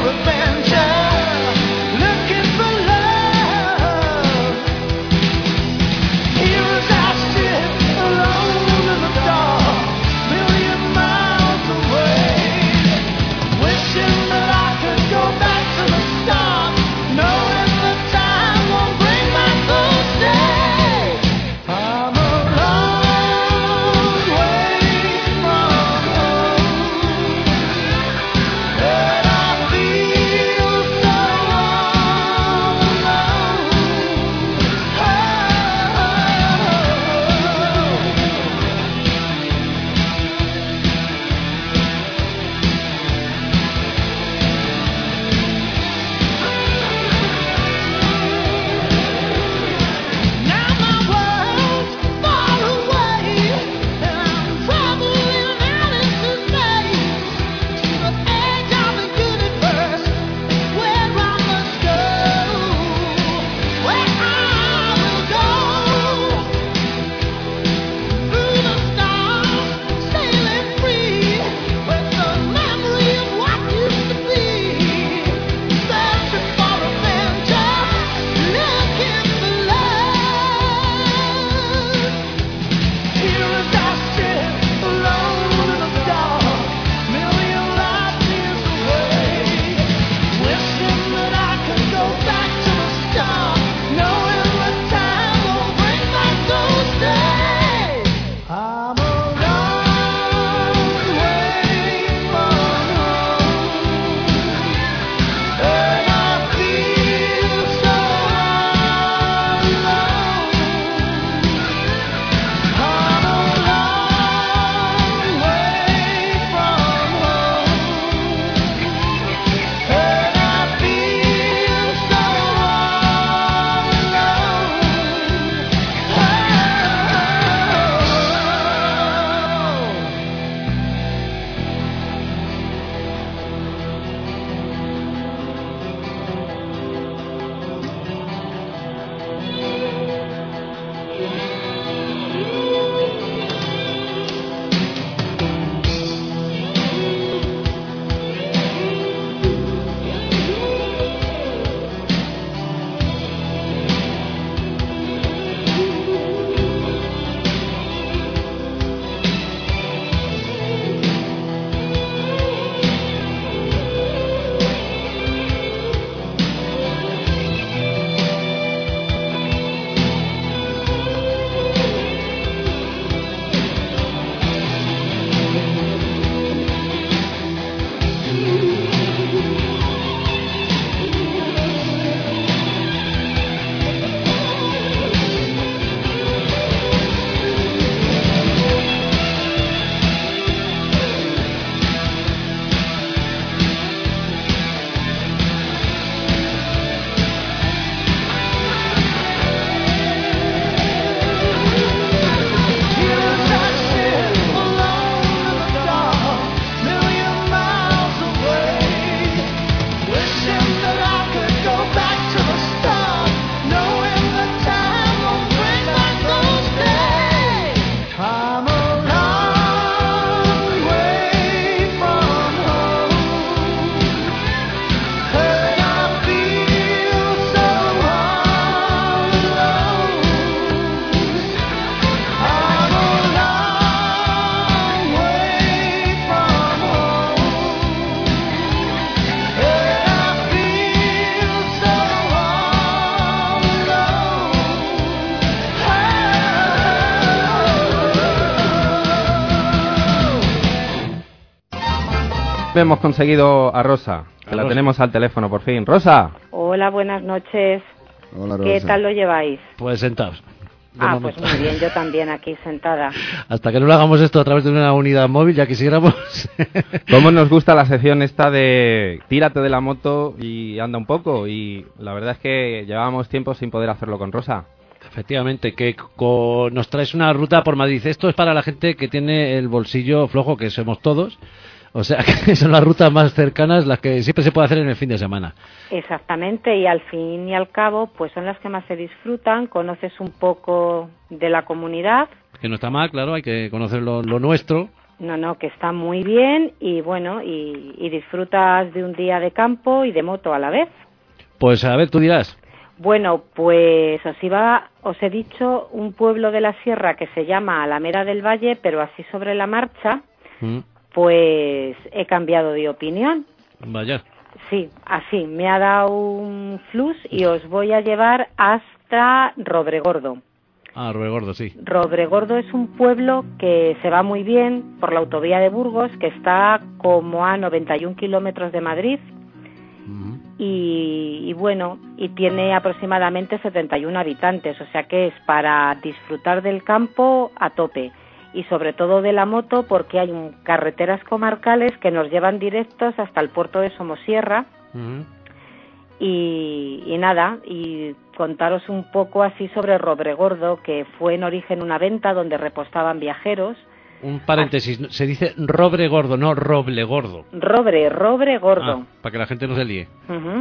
S4: Hemos conseguido a Rosa, que la tenemos al teléfono por fin. ¡Rosa!
S7: Hola, buenas noches.
S5: Hola, Rosa.
S7: ¿Qué tal lo lleváis?
S3: Pues sentados.
S7: Ah, pues muy bien, yo también aquí sentada.
S3: Hasta que no lo hagamos esto a través de una unidad móvil, ya quisiéramos.
S4: ¿Cómo nos gusta la sección esta de tírate de la moto y anda un poco? Y la verdad es que llevábamos tiempo sin poder hacerlo con Rosa.
S3: Efectivamente, que con... nos traes una ruta por Madrid. Esto es para la gente que tiene el bolsillo flojo, que somos todos. O sea, que son las rutas más cercanas, las que siempre se puede hacer en el fin de semana.
S7: Exactamente, y al fin y al cabo, pues son las que más se disfrutan. Conoces un poco de la comunidad.
S3: Que no está mal, claro, hay que conocer lo, lo nuestro.
S7: No, no, que está muy bien y bueno, y, y disfrutas de un día de campo y de moto a la vez.
S3: Pues a ver, tú dirás.
S7: Bueno, pues os iba, os he dicho un pueblo de la sierra que se llama Alameda del Valle, pero así sobre la marcha, mm. pues he cambiado de opinión.
S3: Vaya.
S7: Sí, así, me ha dado un flux y os voy a llevar hasta Robregordo.
S3: Ah, Robregordo, sí.
S7: Robregordo es un pueblo que se va muy bien por la autovía de Burgos, que está como a noventa y un kilómetros de Madrid. Uh-huh. Y, y bueno, y tiene aproximadamente setenta y uno habitantes, o sea que es para disfrutar del campo a tope. Y sobre todo de la moto, porque hay un, carreteras comarcales que nos llevan directos hasta el puerto de Somosierra. Uh-huh. y, y nada, y contaros un poco así sobre Robregordo, que fue en origen una venta donde repostaban viajeros.
S3: Un paréntesis, así. Se dice Robregordo, no Roblegordo.
S7: Robre, Robregordo.
S3: Ah, para que la gente no se líe.
S7: Uh-huh.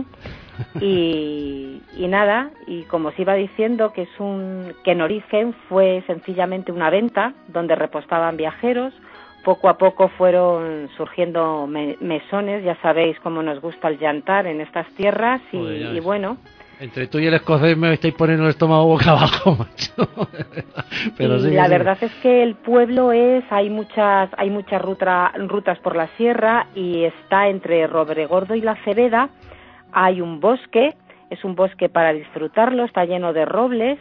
S7: y, y nada, y como os iba diciendo, que es un que en origen fue sencillamente una venta donde repostaban viajeros. Poco a poco fueron surgiendo me- mesones, ya sabéis cómo nos gusta el llantar en estas tierras y, Joder, y bueno.
S3: Entre tú y el escocés me estáis poniendo el estómago boca abajo, macho.
S7: Pero y sí, la sí. verdad es que el pueblo es, hay muchas, hay muchas ruta, rutas por la sierra y está entre Robregordo y La Cebeda. Hay un bosque, es un bosque para disfrutarlo, está lleno de robles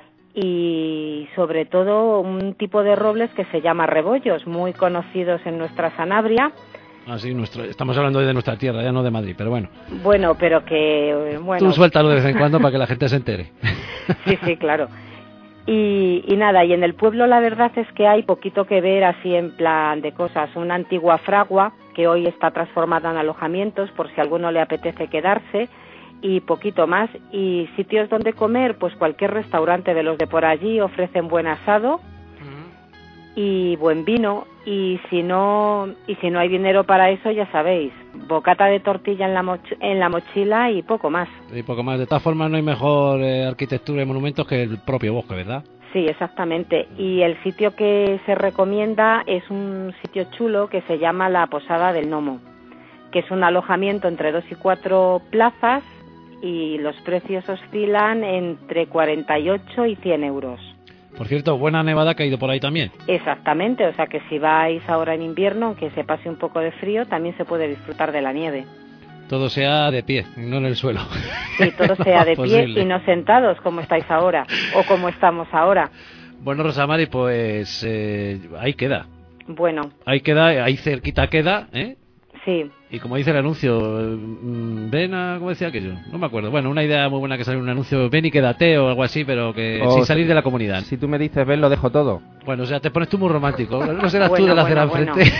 S7: y sobre todo un tipo de robles que se llama rebollos, muy conocidos en nuestra Sanabria.
S3: Ah, sí, nuestro, estamos hablando de nuestra tierra, ya no de Madrid, pero bueno.
S7: Bueno, pero que... bueno.
S3: Tú suéltalo de vez en cuando para que la gente se entere.
S7: Sí, sí, claro. Y, y nada, y en el pueblo la verdad es que hay poquito que ver así en plan de cosas. Una antigua fragua que hoy está transformada en alojamientos por si a alguno le apetece quedarse y poquito más. Y sitios donde comer, pues cualquier restaurante de los de por allí ofrecen buen asado y buen vino, y si no y si no hay dinero para eso, ya sabéis, bocata de tortilla en la moch- en la mochila y poco más.
S3: Y poco más. De todas formas, no hay mejor eh, arquitectura y monumentos que el propio bosque, ¿verdad?
S7: Sí, exactamente. Y el sitio que se recomienda es un sitio chulo que se llama la Posada del Nomo, que es un alojamiento entre dos y cuatro plazas y los precios oscilan entre cuarenta y ocho y cien euros.
S3: Por cierto, buena nevada que ha ido por ahí también.
S7: Exactamente, o sea que si vais ahora en invierno, aunque se pase un poco de frío, también se puede disfrutar de la nieve.
S3: Todo sea de pie, no en el suelo.
S7: Sí, todo sea de pie y no sentados, como estáis ahora, o como estamos ahora.
S3: Bueno, Rosa Mari, pues eh, ahí queda.
S7: Bueno.
S3: Ahí queda, ahí cerquita queda, ¿eh?
S7: Sí.
S3: Y como dice el anuncio, ven a... ¿cómo decía aquello? No me acuerdo. Bueno, una idea muy buena que salió un anuncio, ven y quédate o algo así, pero que o sin salir de la comunidad.
S4: Si tú me dices ven, lo dejo todo.
S3: Bueno, o sea, te pones tú muy romántico. No serás
S7: bueno,
S3: tú de la
S7: bueno,
S3: acera
S7: bueno.
S3: enfrente.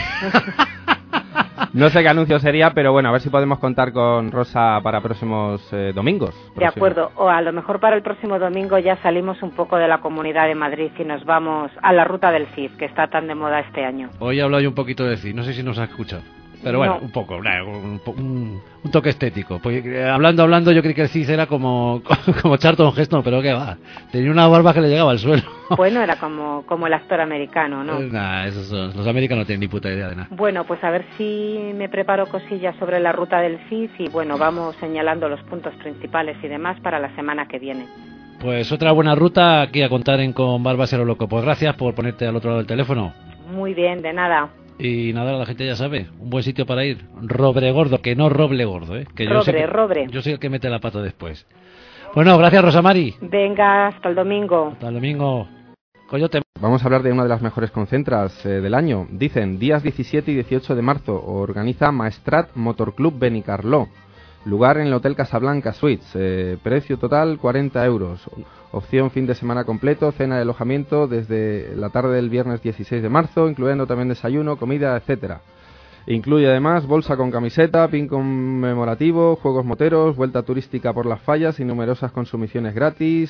S4: No sé qué anuncio sería, pero bueno, a ver si podemos contar con Rosa para próximos eh, domingos. Próximos.
S7: De acuerdo, o a lo mejor para el próximo domingo ya salimos un poco de la Comunidad de Madrid y nos vamos a la Ruta del Cid, que está tan de moda este año.
S3: Hoy he hablado yo un poquito de Cid, no sé si nos ha escuchado. Pero bueno, no. un poco, un, un, un toque estético. Pues, eh, hablando, hablando, yo creí que el Cid era como, como Charlton Heston, pero qué va. Tenía una barba que le llegaba al suelo.
S7: Bueno, era como, como el actor americano, ¿no?
S3: Eh, nah, esos son, los americanos no tienen ni puta idea de nada.
S7: Bueno, pues a ver si me preparo cosillas sobre la ruta del Cid y bueno, vamos señalando los puntos principales y demás para la semana que viene.
S3: Pues otra buena ruta aquí a contar en Con Barbasero Loco. Pues gracias por ponerte al otro lado del teléfono.
S7: Muy bien, de nada.
S3: Y nada, la gente ya sabe, un buen sitio para ir. Robregordo, que no Roblegordo, ¿eh? Que
S7: robre,
S3: yo sé que,
S7: robre.
S3: Yo soy el que mete la pata después. Bueno, gracias, Rosa Mari.
S7: Venga, hasta el domingo.
S3: Hasta el domingo. Coyote.
S4: Vamos a hablar de una de las mejores concentras eh, del año. Dicen, días diecisiete y dieciocho de marzo, organiza Maestrat Motor Club Benicarló. Lugar en el Hotel Casablanca Suites. Eh, precio total cuarenta euros. Opción fin de semana completo, cena de alojamiento desde la tarde del viernes dieciséis de marzo, incluyendo también desayuno, comida, etcétera. Incluye además bolsa con camiseta, pin conmemorativo, juegos moteros, vuelta turística por las fallas y numerosas consumiciones gratis,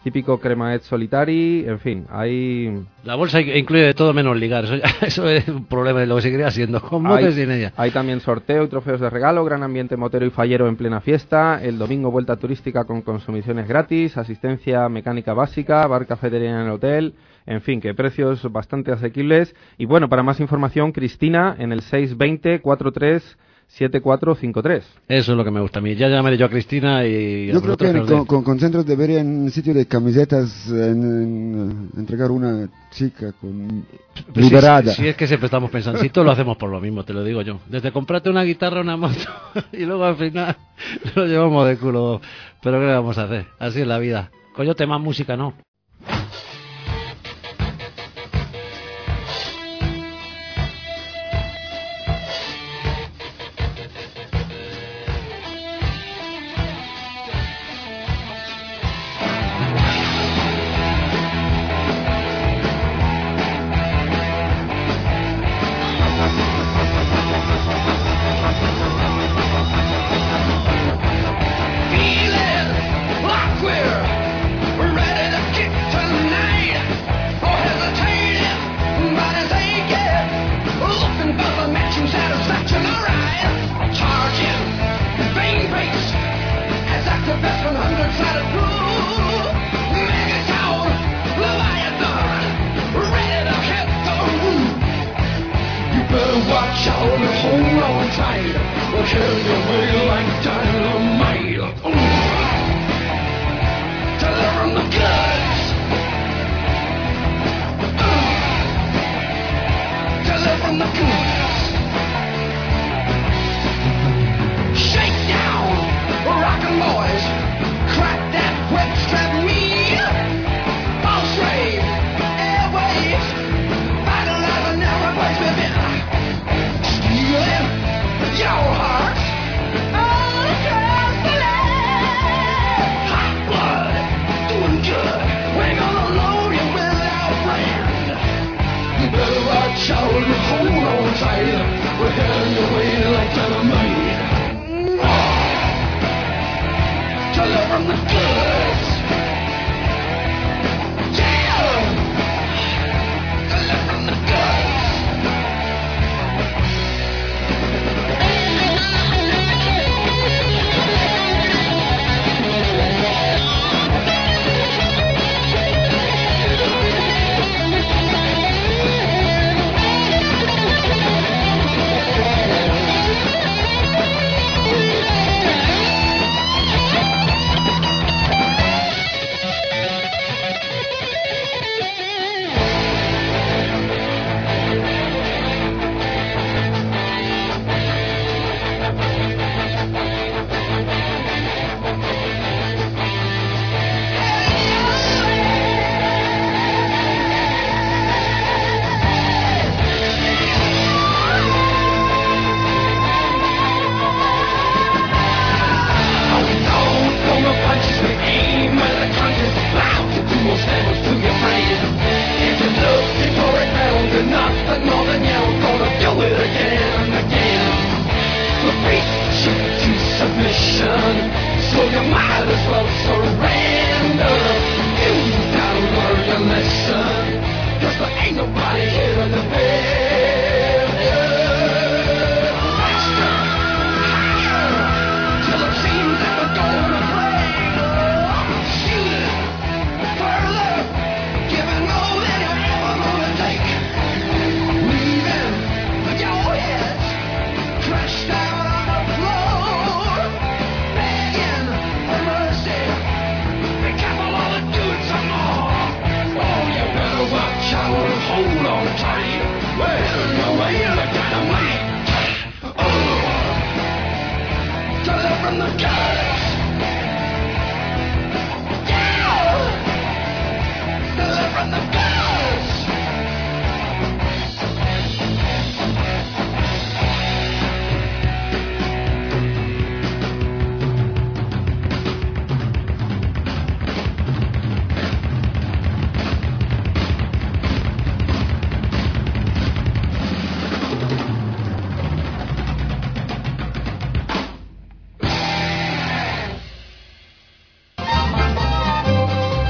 S4: típico cremaet solitari, en fin, hay...
S3: La bolsa incluye de todo menos ligar, eso, eso es un problema de lo que seguiría siendo, con motes sin ella.
S4: Hay también sorteo y trofeos de regalo, gran ambiente motero y fallero en plena fiesta, el domingo vuelta turística con consumiciones gratis, asistencia mecánica básica, bar cafetería en el hotel, en fin, que precios bastante asequibles. Y bueno, para más información, Cristina, en el seis veinte cuarenta y tres siete cuatro cinco tres.
S3: Eso es lo que me gusta a mí. Ya llamaré yo a Cristina y...
S5: Yo creo que en, con, con, con centros debería en sitio de camisetas en, en, entregar una chica con
S3: pues
S5: liberada.
S3: Si, si es que siempre estamos pensando, si todo lo hacemos por lo mismo, te lo digo yo. Desde comprarte una guitarra, una moto y luego al final lo llevamos de culo. Pero ¿qué le vamos a hacer? Así es la vida. Coyote, más música, ¿no?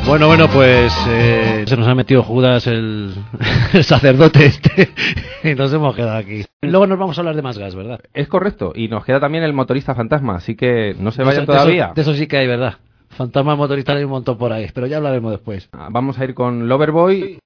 S3: Bueno, bueno, pues eh, se nos ha metido Judas, el, el sacerdote este, y nos hemos quedado aquí. Luego nos vamos a hablar de más gas, ¿verdad?
S4: Es correcto, y nos queda también el motorista fantasma, así que no se vayan
S3: de eso,
S4: todavía.
S3: De eso, de eso sí que hay, ¿verdad? Fantasmas motoristas hay un montón por ahí, pero ya hablaremos después.
S4: Vamos a ir con Loverboy.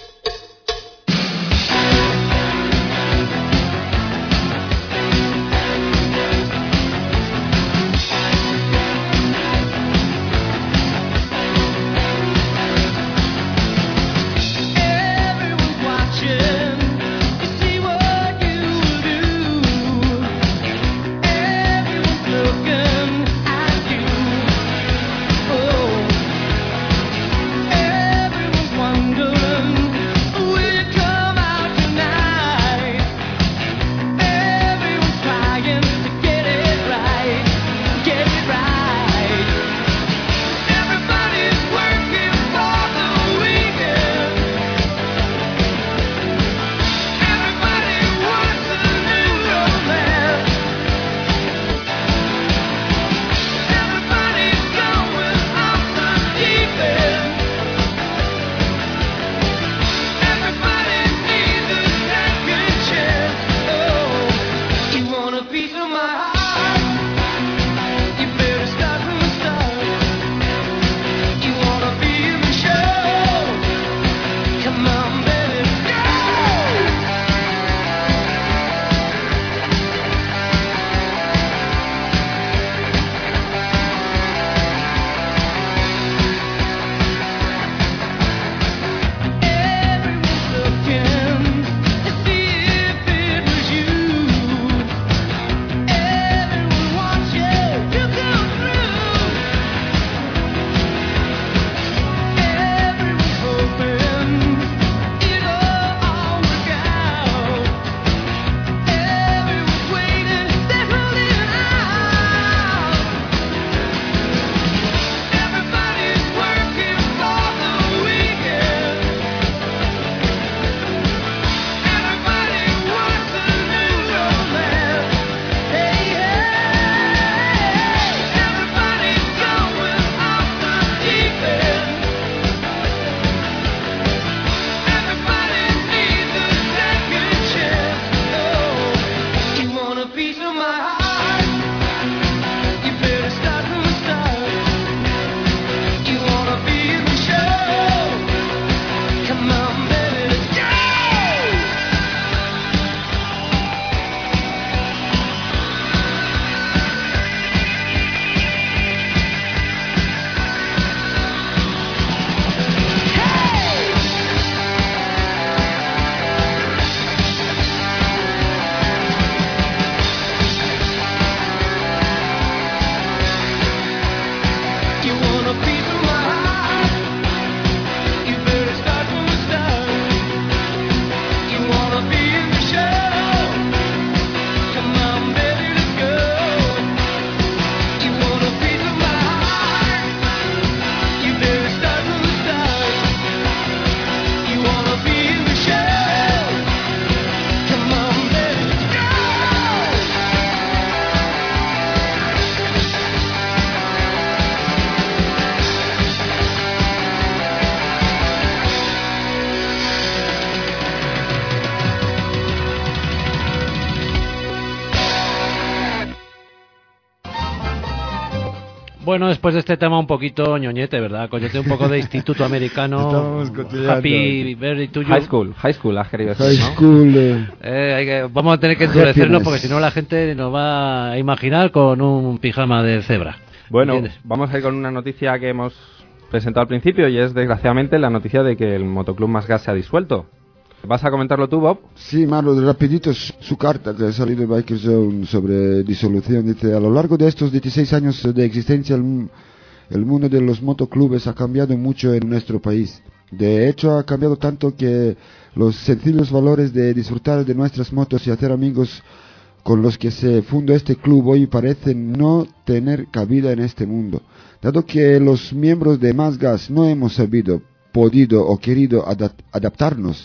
S3: Bueno, después de este tema un poquito ñoñete, ¿verdad? Coñete un poco de instituto americano. Happy Birthday to you.
S4: High school, high school, has querido decir,
S5: High
S4: ¿no?
S5: school. Eh.
S3: Eh, hay que, vamos a tener que endurecernos porque si no la gente nos va a imaginar con un pijama de cebra.
S4: Bueno,
S3: ¿Entiendes?
S4: vamos a ir con una noticia que hemos presentado al principio y es desgraciadamente la noticia de que el Motoclub Más Gas se ha disuelto. ¿Vas a comentarlo tú, Bob?
S5: Sí, Marlo, rapidito su carta que ha salido de Biker Zone sobre disolución. Dice, a lo largo de estos dieciséis años de existencia, el, el mundo de los motoclubes ha cambiado mucho en nuestro país. De hecho, ha cambiado tanto que los sencillos valores de disfrutar de nuestras motos y hacer amigos con los que se fundó este club hoy parecen no tener cabida en este mundo. Dado que los miembros de Más Gas no hemos sabido, podido o querido adap- adaptarnos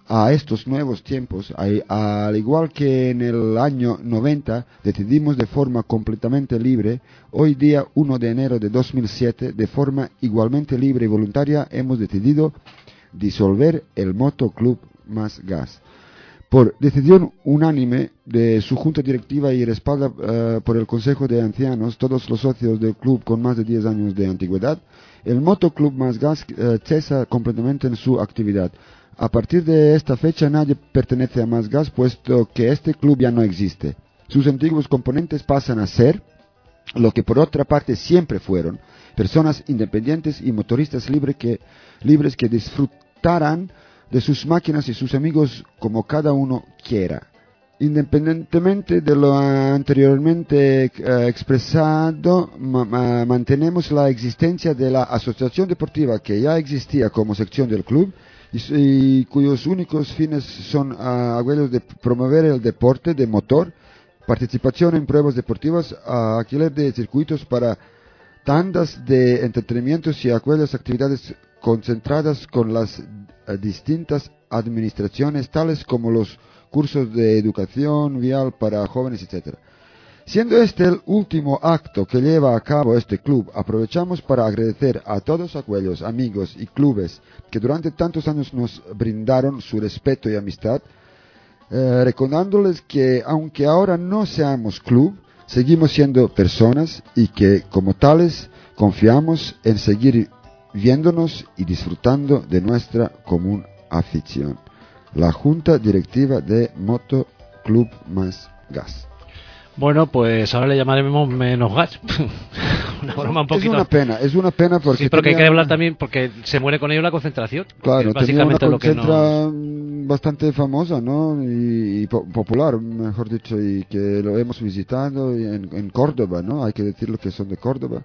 S5: a estos nuevos tiempos, a, al igual que en el año noventa decidimos de forma completamente libre, hoy día uno de enero de dos mil siete, de forma igualmente libre y voluntaria, hemos decidido disolver el Motoclub Más Gas. Por decisión unánime de su junta directiva y respalda uh, por el Consejo de Ancianos, todos los socios del club con más de diez años de antigüedad, el Motoclub Más Gas uh, cesa completamente en su actividad. A partir de esta fecha nadie pertenece a Más Gas, puesto que este club ya no existe. Sus antiguos componentes pasan a ser, lo que por otra parte siempre fueron, personas independientes y motoristas libre que, libres que disfrutarán de sus máquinas y sus amigos como cada uno quiera. Independientemente de lo anteriormente eh, expresado, ma ma mantenemos la existencia de la asociación deportiva que ya existía como sección del club y, y cuyos únicos fines son uh, aquellos de promover el deporte de motor, participación en pruebas deportivas, uh, alquiler de circuitos para tandas de entretenimientos y aquellas actividades concentradas con las uh, distintas administraciones, tales como los cursos de educación vial para jóvenes, etcétera. Siendo este el último acto que lleva a cabo este club, aprovechamos para agradecer a todos aquellos amigos y clubes que durante tantos años nos brindaron su respeto y amistad, eh, recordándoles que aunque ahora no seamos club, seguimos siendo personas y que como tales confiamos en seguir viéndonos y disfrutando de nuestra común afición. La Junta Directiva de Motoclub Más Gas.
S3: Bueno, pues ahora le llamaremos Menos Gas. Una broma un poquito.
S5: Es una pena, es una pena porque...
S3: Sí, porque
S5: tenía...
S3: hay que hablar también, porque se muere con ello la concentración.
S5: Claro,
S3: básicamente
S5: tenía una
S3: lo que
S5: concentra
S3: nos...
S5: bastante famosa, ¿no? Y, y po popular, mejor dicho, y que lo hemos visitado en, en Córdoba, ¿no? Hay que decirlo que son de Córdoba.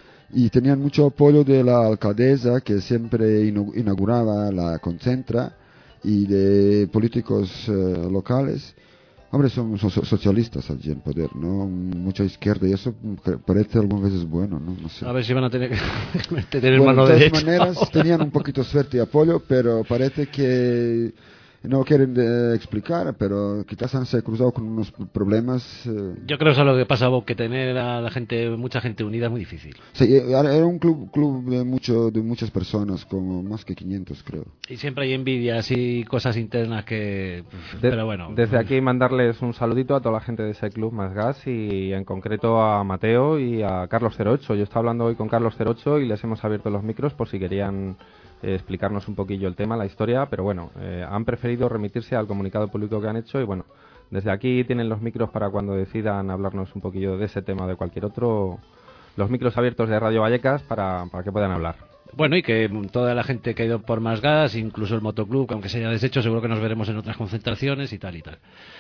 S5: Y tenían mucho apoyo de la alcaldesa, que siempre inauguraba la concentra, y de políticos uh, locales. Hombre, son, son socialistas allí en poder, ¿no? Mucha izquierda, y eso parece algunas veces bueno, ¿no? No sé.
S3: A ver si van a tener que tener
S5: bueno,
S3: mano
S5: de
S3: derecha.
S5: todas maneras, tenían un poquito suerte y apoyo, pero parece que no quieren eh, explicar, pero quizás han se cruzado con unos problemas. Eh.
S3: Yo creo que eso es lo que pasa, Bob, que tener a la gente, mucha gente unida es muy difícil.
S5: Sí, era un club, club de, mucho, de muchas personas, como más que quinientos, creo.
S3: Y siempre hay envidias y cosas internas que...
S4: De,
S3: pero bueno.
S4: Desde aquí mandarles un saludito a toda la gente de ese club Más Gas y en concreto a Mateo y a Carlos cero ocho. Yo estaba hablando hoy con Carlos cero ocho y les hemos abierto los micros por si querían... Eh, explicarnos un poquillo el tema, la historia, pero bueno, eh, han preferido remitirse al comunicado público que han hecho y bueno, desde aquí tienen los micros para cuando decidan hablarnos un poquillo de ese tema o de cualquier otro, los micros abiertos de Radio Vallecas para, para que puedan hablar.
S3: Bueno, y que toda la gente que ha ido por Más Gas, incluso el motoclub, aunque se haya deshecho, seguro que nos veremos en otras concentraciones y tal y tal.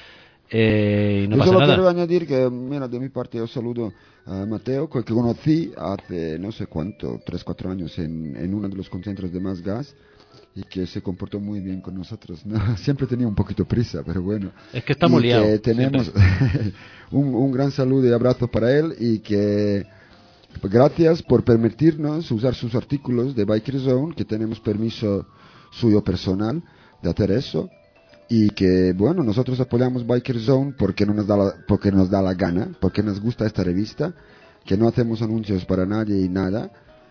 S3: Eh, y no
S5: yo
S3: pasa
S5: solo
S3: nada.
S5: quiero añadir que, mira, de mi parte yo saludo a Mateo, que conocí hace no sé cuánto, tres, cuatro años en, en uno de los concentros de Más Gas y que se comportó muy bien con nosotros, ¿no? Siempre tenía un poquito prisa, pero bueno.
S3: Es que está muy liado.
S5: Que tenemos un, un gran saludo y abrazo para él y que gracias por permitirnos usar sus artículos de Biker Zone, que tenemos permiso suyo personal de hacer eso. Y que, bueno, nosotros apoyamos Biker Zone porque, no nos da la, porque nos da la gana, porque nos gusta esta revista, que no hacemos anuncios para nadie y nada.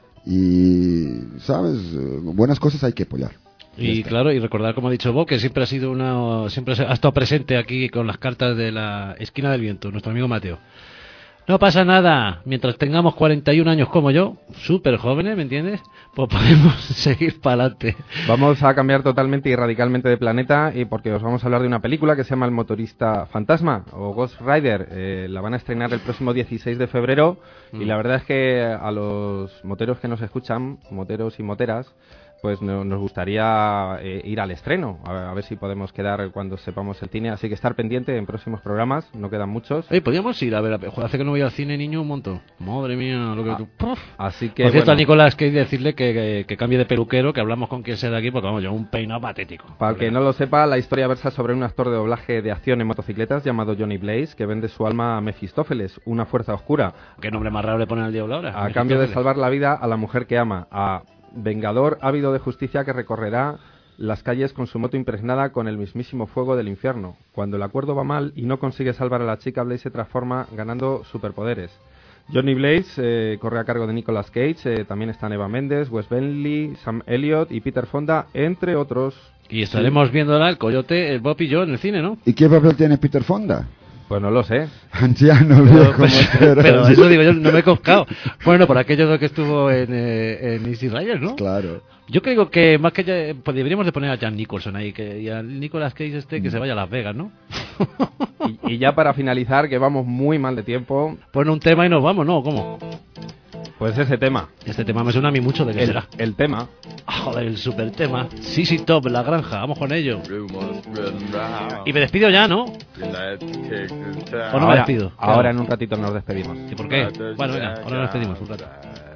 S5: Y, ¿sabes? Buenas cosas hay que apoyar.
S3: Y claro, y recordar, como ha dicho Bob, que siempre ha sido una, siempre ha estado presente aquí con las cartas de la esquina del viento, nuestro amigo Mateo. No pasa nada, mientras tengamos cuarenta y un años como yo, súper jóvenes, ¿me entiendes? Pues podemos seguir para adelante.
S4: Vamos a cambiar totalmente y radicalmente de planeta y porque os vamos a hablar de una película que se llama El motorista fantasma o Ghost Rider. Eh, la van a estrenar el próximo dieciséis de febrero mm. y la verdad es que a los moteros que nos escuchan, moteros y moteras, pues no, nos gustaría eh, ir al estreno, a, a ver si podemos quedar cuando sepamos el cine, así que estar pendiente en próximos programas, no quedan muchos.
S3: Oye, podríamos ir a ver, joder, hace que no voy al cine, niño, un montón. Madre mía, lo que
S4: ah,
S3: tú... Puf.
S4: Así que,
S3: por cierto,
S4: bueno,
S3: a Nicolás, que decirle que, que, que cambie de peluquero, que hablamos con quien sea de aquí, porque vamos, yo un peinado patético.
S4: Para que no lo sepa, la historia versa sobre un actor de doblaje de acción en motocicletas llamado Johnny Blaze, que vende su alma a Mefistófeles, una fuerza oscura.
S3: ¿Qué nombre más raro le ponen al diablo ahora?
S4: A cambio de salvar la vida a la mujer que ama, a vengador ávido de justicia que recorrerá las calles con su moto impregnada con el mismísimo fuego del infierno. Cuando el acuerdo va mal y no consigue salvar a la chica, Blaze se transforma ganando superpoderes. Johnny Blaze eh, corre a cargo de Nicolas Cage, eh, también están Eva Mendes, Wes Bentley, Sam Elliott y Peter Fonda, entre otros.
S3: Y estaremos sí. viéndola, el Coyote, el Bob y yo en el cine, ¿no?
S5: ¿Y qué papel tiene Peter Fonda?
S4: Pues no lo sé.
S5: Anciano,
S3: pero,
S5: viejo,
S3: pues, pero eso digo yo, no me he coscado. Bueno, por aquello de que estuvo en, eh, en Easy Riders, ¿no?
S5: Claro.
S3: Yo creo que más que ya, pues deberíamos de poner a Jan Nicholson ahí, que, y a Nicolas Cage este que mm. se vaya a Las Vegas, ¿no?
S4: y, y ya para finalizar, que vamos muy mal de tiempo.
S3: Pon un tema y nos vamos, ¿no? ¿Cómo?
S4: Pues ese tema.
S3: Este tema me suena a mí mucho, ¿de qué
S4: el,
S3: será?
S4: El tema.
S3: Ah, joder, el super tema. Sí, sí, Top, La Granja, vamos con ello. Y me despido ya, ¿no? ¿O no me despido?
S4: Ahora claro. En un ratito nos despedimos.
S3: ¿Y por qué? Bueno, venga, ahora nos despedimos un rato.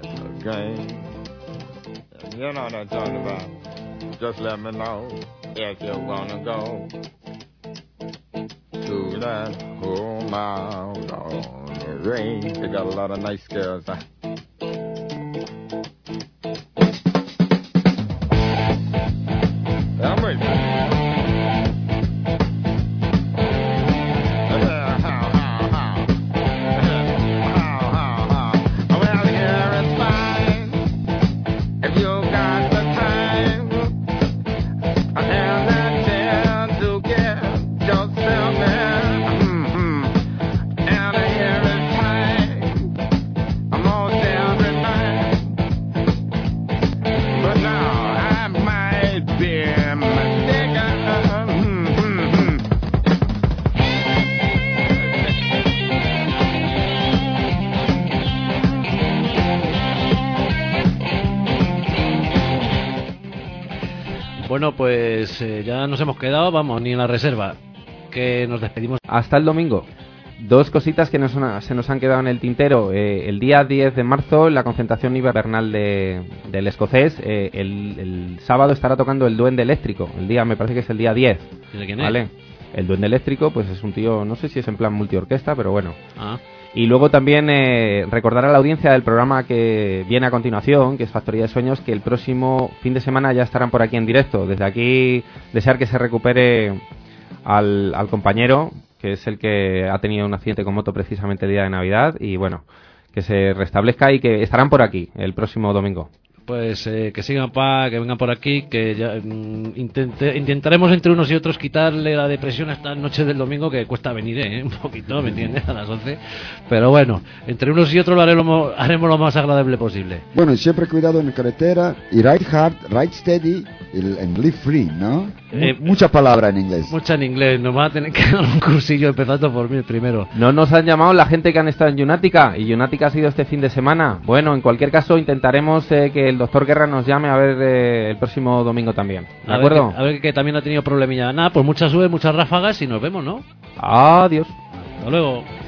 S2: You know what I'm talking about. Just let me know if you wanna go to that home out on the range. They got a lot of nice girls. Huh? I'm ready.
S3: Bueno, pues eh, ya nos hemos quedado, vamos, ni en la reserva, que nos despedimos.
S4: Hasta el domingo. Dos cositas que nos, se nos han quedado en el tintero. Eh, el día diez de marzo, la concentración invernal de, del escocés. Eh, el, el sábado estará tocando el Duende Eléctrico. El día, me parece que es el día diez.
S3: ¿Y de quién
S4: ¿Vale?
S3: es?
S4: El Duende Eléctrico, pues es un tío, no sé si es en plan multiorquesta, pero bueno.
S3: Ah.
S4: Y luego también eh, recordar a la audiencia del programa que viene a continuación, que es Factoría de Sueños, que el próximo fin de semana ya estarán por aquí en directo. Desde aquí desear que se recupere al, al compañero, que es el que ha tenido un accidente con moto precisamente el día de Navidad, y bueno, que se restablezca y que estarán por aquí el próximo domingo.
S3: Pues eh, que sigan pa, que vengan por aquí, que ya mm, intente, intentaremos entre unos y otros quitarle la depresión a esta noche del domingo, que cuesta venir, ¿eh? Un poquito, ¿me entiendes? A las once. Pero bueno, entre unos y otros lo haremos, haremos lo más agradable posible.
S5: Bueno, y siempre cuidado en la carretera, y ride hard, ride steady, and live free, ¿no?
S3: Eh,
S5: mucha palabra en inglés.
S3: Mucha en inglés, nos va a tener que dar un cursillo empezando por mí primero.
S4: No nos han llamado la gente que han estado en Yunática, y Yunática ha sido este fin de semana. Bueno, en cualquier caso intentaremos eh, que el doctor Guerra nos llame a ver eh, el próximo domingo también. ¿De
S3: a
S4: acuerdo?
S3: Ver que, a ver que también ha tenido problemilla. Nada, pues muchas subes, muchas ráfagas y nos vemos, ¿no?
S4: Adiós.
S3: Hasta luego.